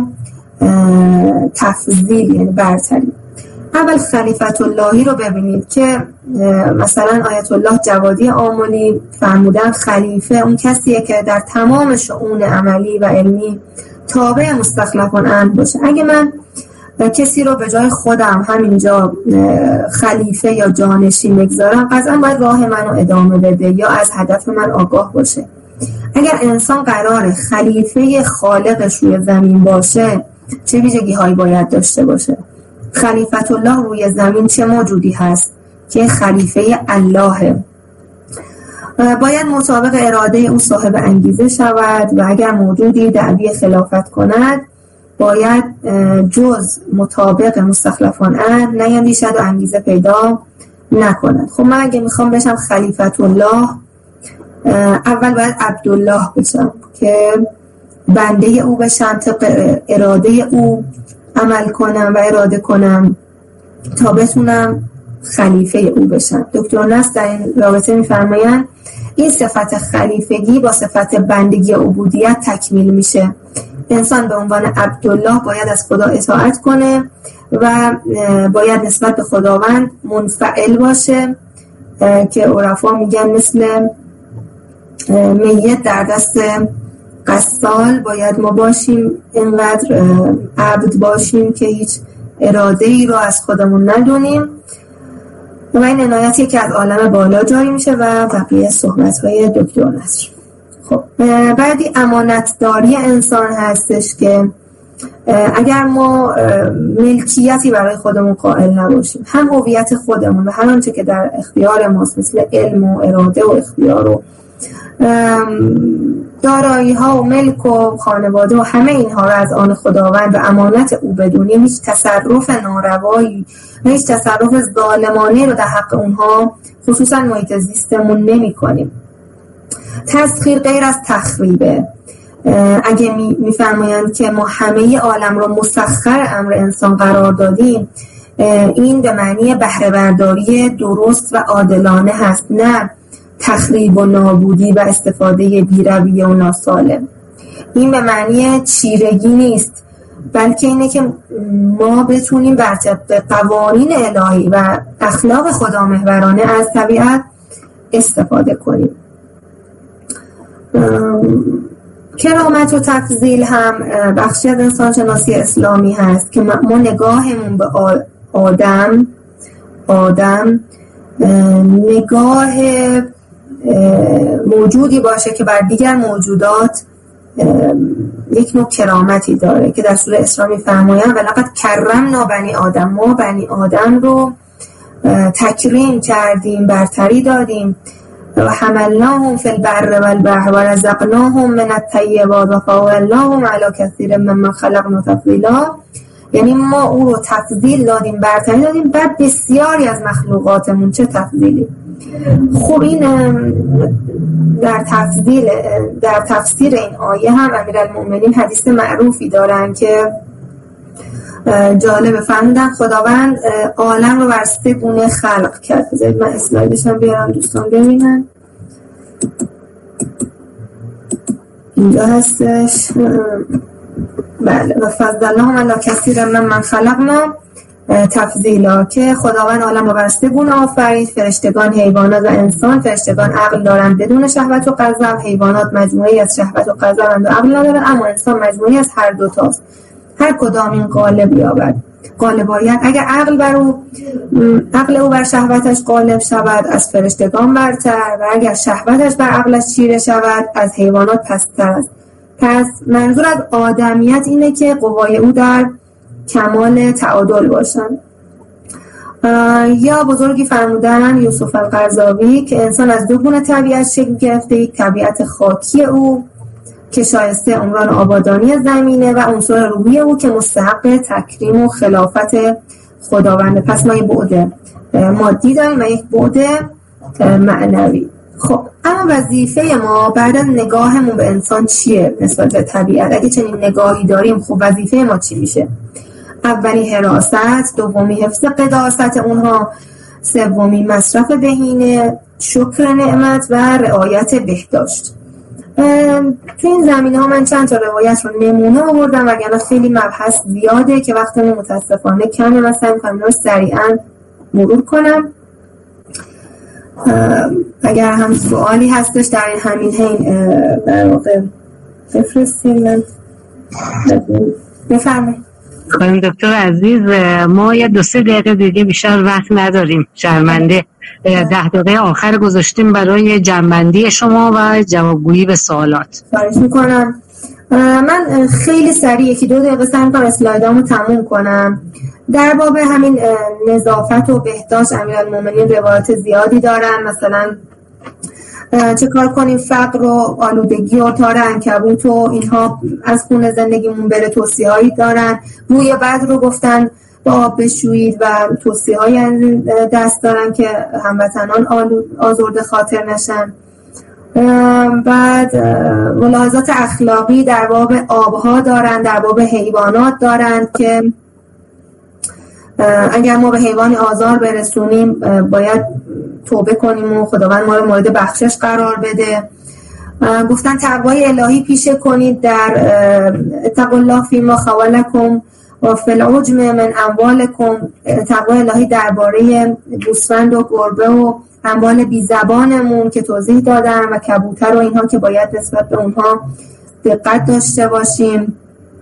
تفضیل یعنی برتری. اول خلیفت اللهی رو ببینید که مثلا آیت الله جوادی آملی فرمودن خلیفه اون کسیه که در تمام شؤون عملی و علمی تابع مستخلفان عنه باشه. اگه من کسی رو به جای خودم همینجا خلیفه یا جانشین بگذارم، قطعا باید راه منو ادامه بده یا از هدف من آگاه باشه. اگر انسان قراره خلیفه خالقش روی زمین باشه، چه ویژگی هایی باید داشته باشه؟ خلیفت الله روی زمین چه موجودی هست که خلیفه اللهه؟ باید مطابق اراده اون صاحب انگیزه شود و اگر موجودی دعوی خلافت کند باید جز مطابق مستخلفان عنه نیندیشد و انگیزه پیدا نکند. خب من اگه میخوام بشم خلیفت الله، اول باید عبدالله بشم که بنده او بشم، طبق اراده او عمل کنم و اراده کنم تا بتونم خلیفه او بشن. دکتر نصر در این رابطه میفرمایند این صفت خلیفگی با صفت بندگی عبودیت تکمیل میشه. انسان به عنوان عبدالله باید از خدا اطاعت کنه و باید نسبت به خداوند منفعل باشه که عرفا میگن مثل میت در دست قصال باید ما باشیم، اینقدر عبد باشیم که هیچ اراده ای رو از خودمون ندونیم و این عنایتی که از عالم بالا جاری میشه و بقیه صحبت های دکتر نصر. خب بعدی امانتداری انسان هستش که اگر ما ملکیتی برای خودمون قائل نباشیم، هم هویت خودمون و هر آنچه که در اختیار ماست مثل علم و اراده و اختیار و دارایی ها و ملک و خانواده و همه اینها رو از آن خداوند و امانت او بدونیم، هیچ تصرف ناروایی و هیچ تصرف ظالمانه رو در حق اونها خصوصا محیط زیستمون نمی کنیم. تسخیر غیر از تخریبه. اگه میفرمایند که ما همه عالم رو مسخر امر انسان قرار دادیم، این به معنی بهره برداری درست و عادلانه هست، نه تخریب و نابودی و استفاده بی‌رویه و ناسالم. این به معنی چیرگی نیست، بلکه اینه که ما بتونیم بر طبق قوانین الهی و اخلاق خدامحورانه از طبیعت استفاده کنیم. کرامت و تفضیل هم بخشی از انسانشناسی اسلامی هست که ما نگاهمون به آدم آدم نگاه موجودی باشه که بر دیگر موجودات یک نوع کرامتی داره که در سوره اسراء می‌فرمایند ولقد کرمنا بنی آدم، ما بنی آدم رو تکریم کردیم، برتری دادیم و حملناهم فی البر والبحر و رزقناهم من الطیبات و فضلناهم علی کثیر ممن خلقنا تفضیلا. یعنی ما او رو تفضیل دادیم، برتری دادیم بر بسیاری از مخلوقاتمون. چه تفضیلی! خب این در تفضیل در تفسیر این آیه هم امیرالمؤمنین حدیث معروفی دارن که جالب فرمودن خداوند عالم رو بر سه گونه خلق کرد. بذارید من اسلایدش هم بیارم دوستان ببینن. اینجا هستش. بله و فضلناهم علی کثیر ممن خلقنا تفضیلا، که خداوند عالم رو بر سه گونه آفرید: فرشتگان، حیوانات و انسان. فرشتگان عقل دارند بدون شهوت و غضب، حیوانات مجموعه‌ای از شهوت و غضب‌اند و عقل ندارند، اما انسان مجموعه‌ای از هر دو تاست. هر کدام این غالب یابد غالبیت. اگر عقل بر او عقل او بر شهوتش غالب شود از فرشتگان برتر و اگر شهوتش بر عقلش چیره شود از حیوانات پستر است. پس منظور از آدمیت اینه که قوای او در کمال تعادل باشن. یا بزرگی فرمودن یوسف القرضاوی که انسان از دو گونه طبیعت شکل گرفته: یک طبیعت خاکی او که شایسته عمران آبادانی زمینه و عنصر روحی او که مستحق تکریم و خلافت خداونده. پس ما یک بعد مادی داریم و یک بعد معنوی. خب اما وظیفه ما بعد از نگاهمون به انسان چیه نسبت به طبیعت؟ اگه چنین نگاهی داریم خب وظیفه ما چی میشه؟ اولی حراست، دومی حفظ قداست اونها، سومی مصرف بهینه، شکر نعمت و رعایت بهداشت. تو این زمینه ها من چند تا روایت رو نمونه آوردم وگرنه خیلی مبحث زیاده که وقتمون متاسفانه کمه. مثلا می‌خوام اینا رو سریعا مرور کنم. اگر هم سوالی هستش در این همین حین در واقع بفرستیم. من بفرمایید. خانم دکتر عزیز، ما یه دو سه دقیقه دیگه بیشتر وقت نداریم. شرمنده. ده دقیقه آخر گذاشتیم برای جمع‌بندی شما و جوابگویی به سوالات. خواهش میکنم. من خیلی سریع یکی دو دقیقه سعی می‌کنم اسلایدامو تموم کنم. در باب همین نظافت و بهداشت امیرالمومنین روایت زیادی دارن. مثلا چه کار کنیم فقر و آلودگی و تار عنکبوت و اینها از خون زندگیمون بره، توصیه‌هایی دارن. روی بد رو گفتن با آب بشویید و توصیه‌های دست دارن که هموطنان آزرده خاطر نشن. بعد ملاحظات اخلاقی در باب آبها دارن، در باب حیوانات دارن که اگر ما به حیوان آزار برسونیم باید توبه کنیم و خداوند ما رو مورد بخشش قرار بده. گفتن تقوای الهی پیشه کنید، در اتقوا الله فیما خولکم و فی العجم من اموالکم. تقوای الهی درباره گوسفند و گربه و اموال بی زبانمون که توضیح دادم و کبوتر و اینها که باید نسبت به اونها دقت داشته باشیم.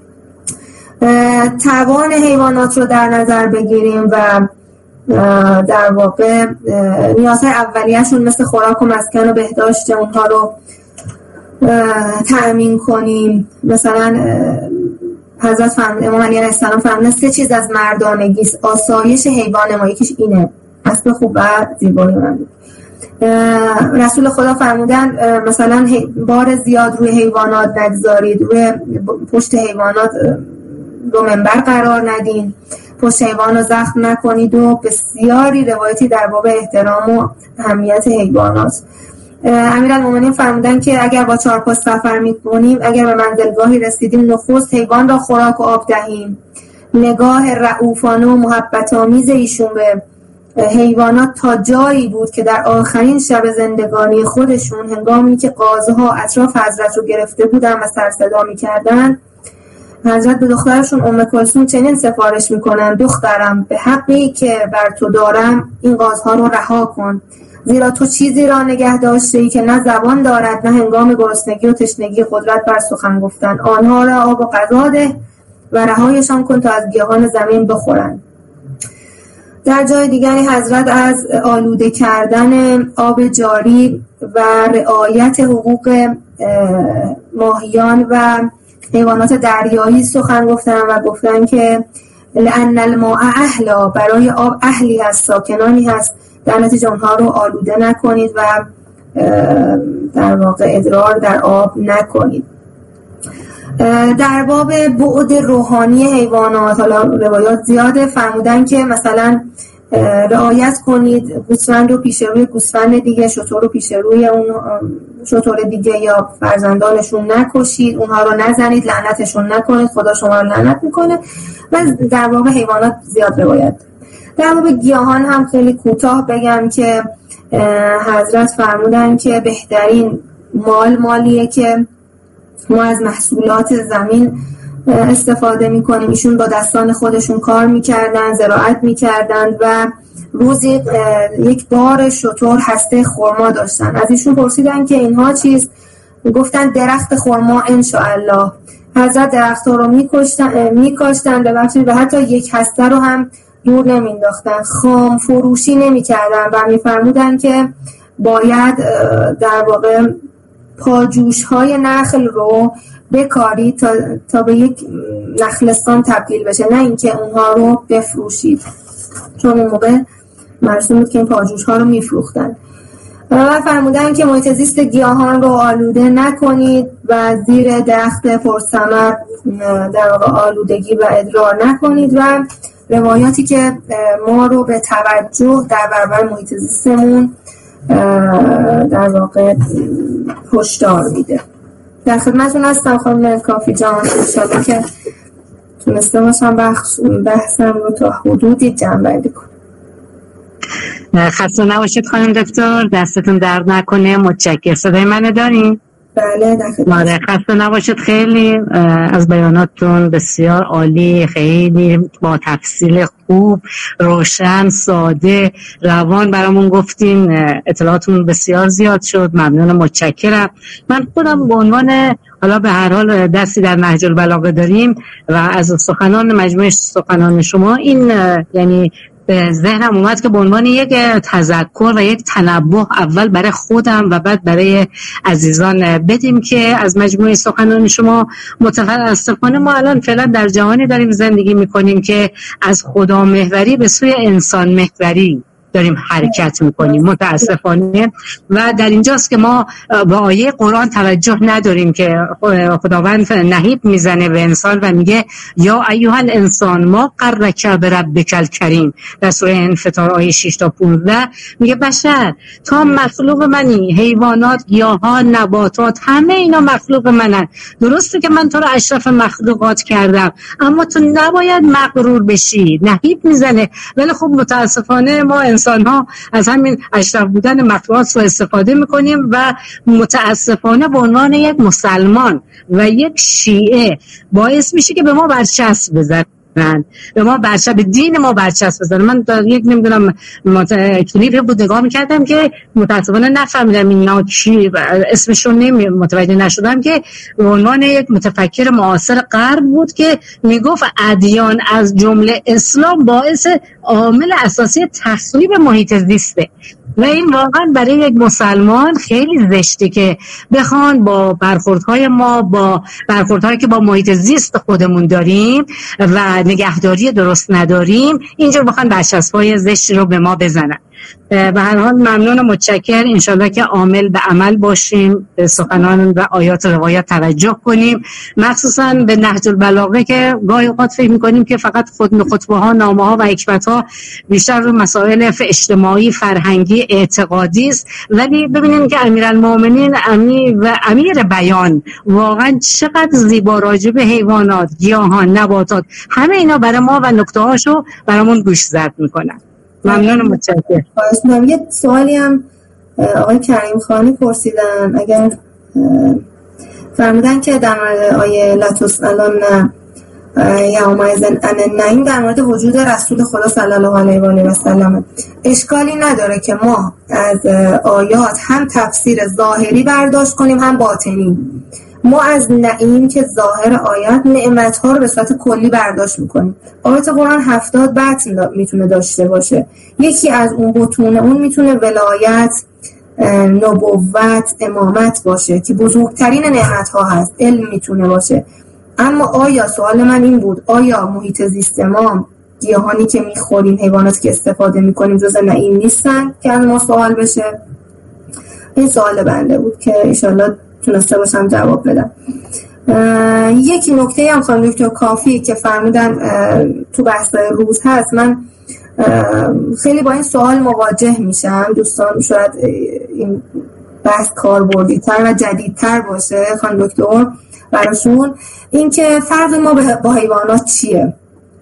توان حیوانات رو در نظر بگیریم و در واقع نیازهای اولیه‌شون مثل خوراک و مسکن و بهداشت اونها رو تأمین کنیم. مثلا حضرت امام علی علیه السلام فرمودن سه چیز از مردانگی است: آسایش حیوان ما، یکیش اینه، اسب خوب و زیبایی من. رسول خدا فرمودن مثلا بار زیاد روی حیوانات نگذارید، روی پشت حیوانات رو منبر قرار ندین، پشت حیوان رو زخم نکنید و بسیاری روایتی در باب احترام و اهمیت حیوانات. امیرالمومنین فرمودن که اگر با چهارپا سفر می‌کنیم، اگر به منزلگاهی رسیدیم، نخست حیوان را خوراک و آب دهیم. نگاه رئوفانه و محبت آمیز ایشون به حیوانات تا جایی بود که در آخرین شب زندگانی خودشون، هنگامی که غازها اطراف حضرت رو گرفته بودن و سر صدا می‌کردن، حضرت به دخترشون ام کلثوم چنین سفارش میکنن: دخترم، به حقی که بر تو دارم این غازها رو رها کن، زیرا تو چیزی را نگه داشته ای که نه زبان دارد نه هنگام گرسنگی و تشنگی قدرت بر سخن گفتن. آنها را آب و غذا ده و رهایشان کن تا از گیاهان زمین بخورند. در جای دیگری حضرت از آلوده کردن آب جاری و رعایت حقوق ماهیان و حیوانات دریایی سخن گفتن و گفتن که لأن الماء اهلا، برای آب اهلی هست، ساکنانی هست، در نتیجه اونها رو آلوده نکنید و در واقع ادرار در آب نکنید. در باب بعد روحانی حیوانات، حالا روایات زیاده، فرمودن که مثلا رعایت کنید گوسفند رو پیش روی گوسفند دیگه، شتر رو پیش روی اون شتر دیگه یا فرزندانشون نکشید، اونها رو نزنید، لعنتشون نکنید، خدا شما رو لعنت میکنه. و در باب حیوانات زیاد روایت. در باب گیاهان هم خیلی کوتاه بگم که حضرت فرمودن که بهترین مال مالیه که ما از محصولات زمین استفاده میکنیم. ایشون با دستان خودشون کار میکردن، زراعت میکردن و روزی یک بار شتر هسته خرما داشتن. از ایشون پرسیدن که اینها چیست؟ گفتن درخت خرما انشاءالله. حضرت درخت رو میکاشتن میکاشتن ببخشید و حتی یک هسته رو هم دور نمینداختن، خام فروشی نمیکردن و میفرمودن که باید در واقع پاجوش های نخل رو بکارید تا, تا به یک نخلستان تبدیل بشه، نه اینکه اونها رو بفروشید، چون اون موقع مرسوم بود که این پاجوش ها رو میفروختن. و فرمودن که محیط زیست گیاهان رو آلوده نکنید و زیر درخت پرثمر در واقع آلودگی و ادرار نکنید و روایاتی که ما رو به توجه در برابر محیط زیستمون در واقع هشدار میده. در خدمتتون هستم خانم کافی جان، انشالله که تونسته باشم بحث بحثم رو تا حدودی جمع‌بندی کنم. خسته نباشید خانم دکتر، دستتون درد نکنه. متشکرم. صدای منو دارین؟ بله در خدمت. خسته نباشید. خیلی از بیاناتتون بسیار عالی، خیلی با تفصیل خوب، روشن، ساده، روان برامون گفتین. اطلاعاتون بسیار زیاد شد. ممنون، متشکرم. من خودم به عنوان حالا به هر حال دستی در نهج البلاغه داریم و از سخنان مجموعه سخنان شما این یعنی به ذهنم اومد که به عنوان یک تذکر و یک تنبه اول برای خودم و بعد برای عزیزان بدیم که از مجموعه سخنان شما متاسفانه ما الان فعلا در جهانی داریم زندگی میکنیم که از خدا محوری به سوی انسان محوری داریم حرکت میکنیم متاسفانه. و در اینجاست که ما با آیه قرآن توجه نداریم که خداوند نهیب میزنه به انسان و میگه یا ایها الانسان ما غرک بربک الکریم در سوره انفطار آیه شش تا پانزده میگه بشر تا مخلوق منی، حیوانات، گیاهان، نباتات، همه اینا مخلوق منن. درسته که من تو رو اشرف مخلوقات کردم اما تو نباید مغرور بشی. نهیب میزنه. ولی خب متاسفانه ما انسان ها از همین اشرف بودن مخلوقات سوء استفاده میکنیم و متاسفانه به عنوان یک مسلمان و یک شیعه باعث میشه که به ما برچسب بزنن، به ما برچسب، به دین ما برچسب بزنن. من در یک نمیدونم کلیپی بود نگاه میکردم که متاسفانه نفهمیدم اینا کی، اسمشون نمی متوجه نشدم، که به عنوان یک متفکر معاصر غرب بود که میگفت ادیان از جمله اسلام باعث عامل اساسی تخریب محیط زیسته. و این واقعا برای یک مسلمان خیلی زشته که بخوان با برخوردهای ما، با برخوردهایی که با محیط زیست خودمون داریم و نگهداری درست نداریم، اینجور بخوان برچسب‌های زشتی رو به ما بزنن. به هر حال ممنون و متشکر. انشالله که عامل به عمل باشیم، به سخنان و آیات روایات توجه کنیم، مخصوصا به نهج البلاغه که گاهی اوقات فکر می‌کنیم که فقط خود خطبه ها، نامه ها و حکمت ها بیشتر رو مسائل اجتماعی، فرهنگی، اعتقادی است. ولی ببینیم که امیرالمومنین امیر و امیر بیان واقعا چقدر زیبا راجع به حیوانات، گیاهان، نباتات، همه اینا برای ما و نکته هاشو برامون گوش زد میکنن. ممنون و متشکرم. یه سوالی هم آقای کریم خانی پرسیدن، اگر فرمودن که در مورد آیه لا تسألون یومئذ عن النعیم در مورد وجود رسول خدا صلی الله علیه و آله و سلم، اشکالی نداره که ما از آیات هم تفسیر ظاهری برداشت کنیم هم باطنی. ما از نعیم که ظاهر آیات نعمت‌ها رو به صورت کلی برداشت می‌کنیم. آیات قرآن هفتاد بطن دا میتونه داشته باشه. یکی از اون بطون اون میتونه ولایت، نبوت، امامت باشه که بزرگترین نعمت‌ها هست. علم میتونه باشه. اما آیا، سوال من این بود، آیا محیط زیست ما، گیاهانی که میخوریم، حیواناتی که استفاده میکنیم جزء نعیم نیستن که از ما سوال بشه؟ این سوال بنده بود که انشالله تونسته باشم جواب بدم. یک نکته هم خانم دکتر کافی که فرمودن تو بحث روز هست، من خیلی با این سوال مواجه میشم. دوستان شاید این بحث کاربردی تر و جدیدتر باشه خانم دکتر براشون، این که فرق ما با حیوانات چیه.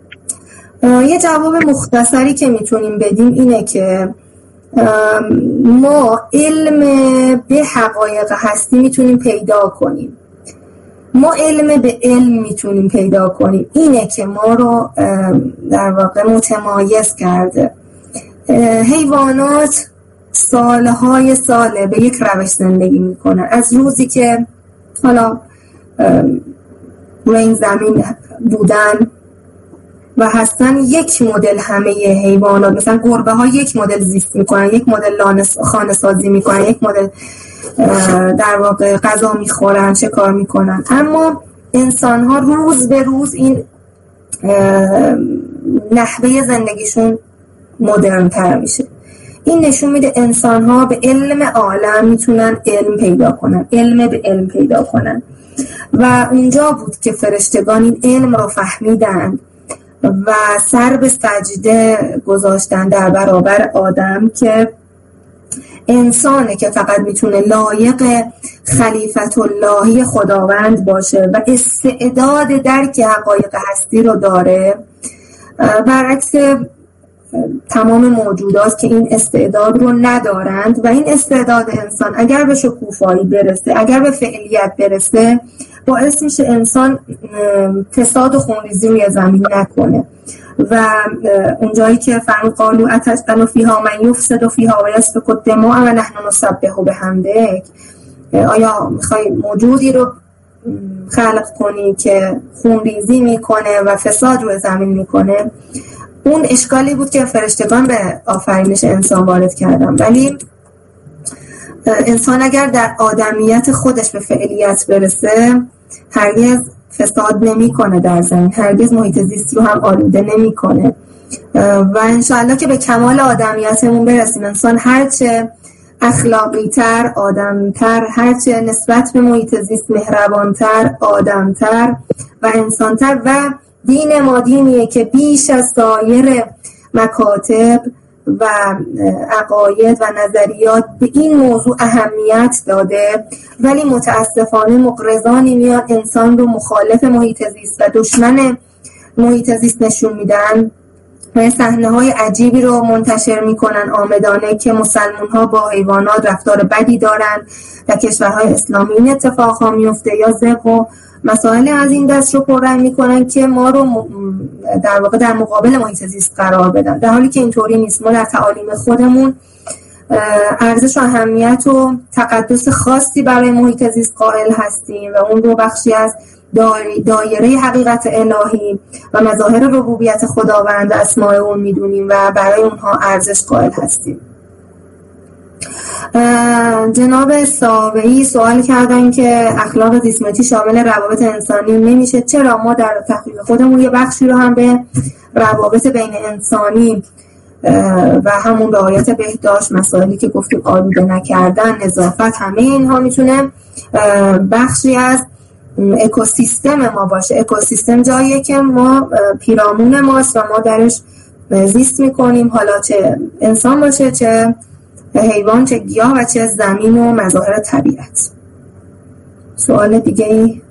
یه جواب مختصری که میتونیم بدیم اینه که ما علم به حقایق هستی میتونیم پیدا کنیم، ما علم به علم میتونیم پیدا کنیم. اینه که ما رو در واقع متمایز کرده. حیوانات سالهای ساله به یک روش زندگی میکنن. از روزی که حالا روی این زمین بودن و هستن، یک مدل همه حیوانات، مثلا گربه ها یک مدل زیست میکنن، یک مدل خانه سازی میکنن، یک مدل در واقع غذا میخورن، شکار میکنن. اما انسان ها روز به روز این نحوه زندگیشون مدرن تر میشه. این نشون میده انسان ها به علم عالم میتونن علم پیدا کنن، علم به علم پیدا کنن. و اونجا بود که فرشتگان این علم رو فهمیدن و سر به سجده گذاشتن در برابر آدم که انسانه که فقط میتونه لایق خلیفت اللهی خداوند باشه و استعداد درک حقایق هستی رو داره، برعکس تمام موجودات که این استعداد رو ندارند. و این استعداد انسان اگر به شکوفایی برسه، اگر به فعلیت برسه، باعث میشه انسان فساد و خونریزی روی زمین نکنه. و اونجایی که فرمود قالوا اتسأل فیها من یفسد فیها و یسفک الدماء و نحن نسبح بحمدک، آیا میخوای موجودی رو خلق کنی که خونریزی میکنه و فساد روی زمین میکنه؟ اون اشکالی بود که فرشتگان به آفرینش انسان وارد کردن. ولی انسان اگر در آدمیت خودش به فعلیت برسه، هرگز فساد نمیکنه در زمین، هرگز محیط زیست رو هم آلوده نمیکنه. و انشاءالله که به کمال آدمیتمون برسیم. انسان هرچه اخلاقی تر، آدمی تر، هرچه نسبت به محیط زیست مهربانتر، آدمتر و انسانتر و دین ما دینیه که بیش از سایر مکاتب و عقاید و نظریات به این موضوع اهمیت داده، ولی متاسفانه مقرضانی میان انسان رو مخالف محیط زیست و دشمن محیط زیست نشون میدن و صحنه‌های عجیبی رو منتشر میکنن آمدانه که مسلمان ها با حیوانات رفتار بدی دارن و کشورهای اسلامی این اتفاق ها میفته، یا ذبح و مسائل از این دست رو پررنگ میکنن که ما رو در واقع در مقابل محیط زیست قرار بدن، در حالی که اینطوری نیست. ما در تعالیم خودمون ارزش و اهمیت و تقدس خاصی برای محیط زیست قائل هستیم و اون رو بخشی از دایره حقیقت الهی و مظاهر ربوبیت خداوند اسماء اون میدونیم و برای اونها ارزش قائل هستیم. جناب ساوی سوال کردن که اخلاق زیست‌محیطی شامل روابط انسانی نمیشه. چرا؟ ما در تحقیق خودمون یه بخشی رو هم به روابط بین انسانی و همون رعایت بهداشت، مسائلی که گفتیم آلوده نکردن، نظافت، همه اینها میتونه بخشی از اکوسیستم ما باشه. اکوسیستم جاییه که ما پیرامون ماست و ما درش زیست میکنیم، حالا چه انسان باشه، چه حیوان، چه گیاه و چه زمین و مظاهر طبیعت. سوال دیگه ای؟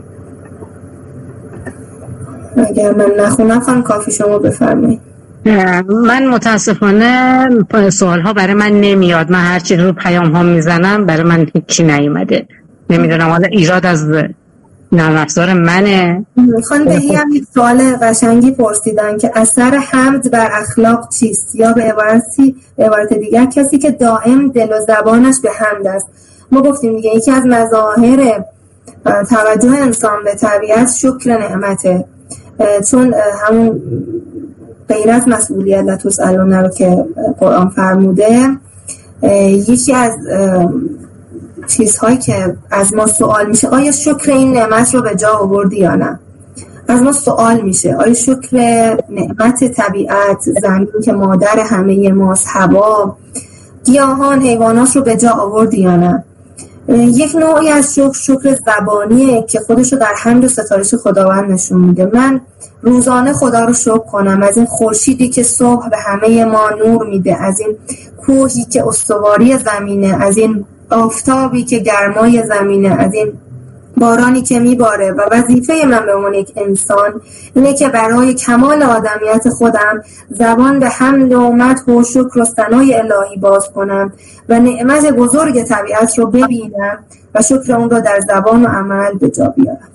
اگر من نخونم خانم کافی شما بفرمایید. من متاسفانه سوال ها برای من نمیاد. من هرچی رو پیام ها میزنم برای من هیچی نیومده. نمیدونم حالا ایراد از نرم افزار منه. خانم بهی هم یک سوال قشنگی پرسیدن که اثر حمد بر اخلاق چیست، یا به عبارتی به عبارت دیگر کسی که دائم دل و زبانش به حمد است. ما گفتیم دیگه یکی از مظاهر توجه انسان به طبیعت شکر نعمته، چون همون غیر از مسئولیت لا تسألون رو که قرآن فرموده، یکی از چیزهایی که از ما سوال میشه آیا شکر این نعمت رو به جا آوردی یا نه. از ما سوال میشه آیا شکر نعمت طبیعت، زمین که مادر همه ماست، هوا، گیاهان، حیوانات رو به جا آوردی یا نه. یک نوعی از شکر شکر زبانیه که خودش رو در حمد و ستایش خداوند نشون میده. من روزانه خدا رو شکر کنم از این خورشیدی که صبح به همه ما نور میده، از این کوهی که استواری زمینه، از این آفتابی که گرمای زمینه، از این بارانی که میباره. و وظیفه من به عنوان یک انسان اینه که برای کمال آدمیت خودم زبان به حمد و مدح و شکر و ثنای الهی باز کنم و نعمت بزرگ طبیعت رو ببینم و شکر اون رو در زبان و عمل به جا بیارم.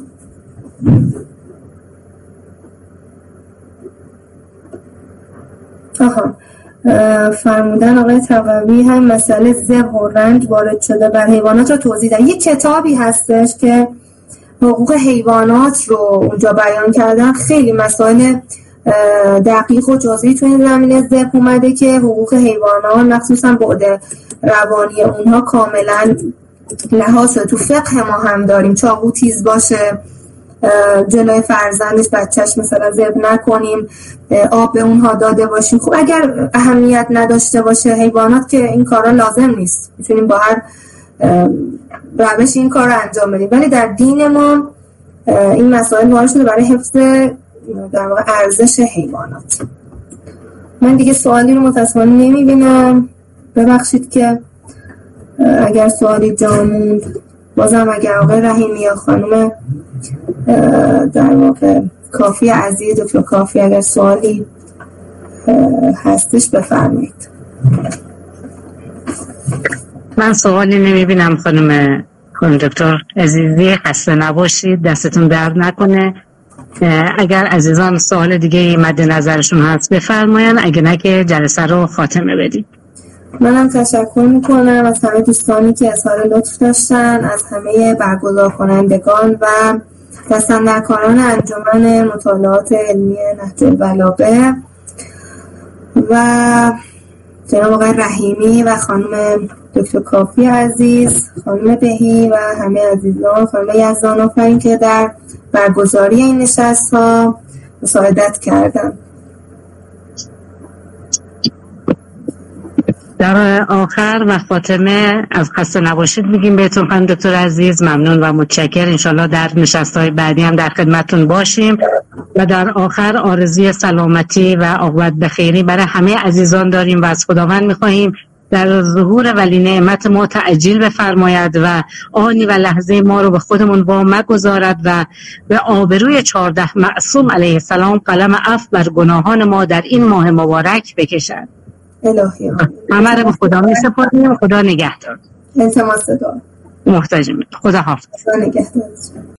آها فرمودن آقای تقوی هم مسئله ذبح و رنج وارد شده بر حیوانات رو توضیح دادن. یک کتابی هستش که حقوق حیوانات رو اونجا بیان کردن، خیلی مسائل دقیق و جزئی تو این زمینه ذبح اومده که حقوق حیوانات مخصوصا بعد روانی اونها کاملا لحاظ تو فقه ما هم داریم. چاقو تیز باشه، جلوی فرزندش بچهش مثلا ذبح نکنیم، آب به اونها داده باشیم. خب اگر اهمیت نداشته باشه حیوانات که این کارا لازم نیست، میتونیم با هر روش این کار رو انجام بدیم. ولی در دین ما این مسائل وارد شده برای حفظ در واقع ارزش حیوانات. من دیگه سوالی رو متاسفانه نمیبینم، ببخشید که اگر سوالی جا موند. بازم اگر آقای رحیمی یا خانم در واقع کافی عزیز، دکتر کافی، اگر سوالی هستش بفرمایید. من سوالی نمیبینم خانم خانم دکتر عزیزی، خسته نباشید، دستتون درد نکنه. اگر عزیزان سوال دیگه مد نظرشون هست بفرماین، اگه نه که جلسه رو خاتمه بدیم. منم تشکر میکنم از همه دوستانی که اظهار لطف داشتن، از همه برگزار کنندگان و دستاندرکاران انجمن مطالعات علمی نهج البلاغه و جناب آقای رحیمی و خانم دکتر کافی عزیز، خانم بهی و همه عزیزان، خانم یزدان آفرین که در برگزاری این نشست ها مساعدت کردن. در آخر و خاتمه از خسته نباشید میگیم بهتون خانم دکتر عزیز، ممنون و متشکر. انشالله در نشست‌های بعدی هم در خدمتتون باشیم و در آخر آرزوی سلامتی و عاقبت بخیری برای همه عزیزان داریم و از خداوند میخواهیم در ظهور ولی نعمت ما تعجیل بفرماید و آنی و لحظه ما رو به خودمون وا مگذارد و به آبروی چهارده معصوم علیه السلام قلم عفو بر گناهان ما در این ماه مبارک بکشد. الهی همه رو به خدا می سپاریم. خدا نگهدار. التماس دعا. محتاجیم. خدا حافظ. خدا نگهدار.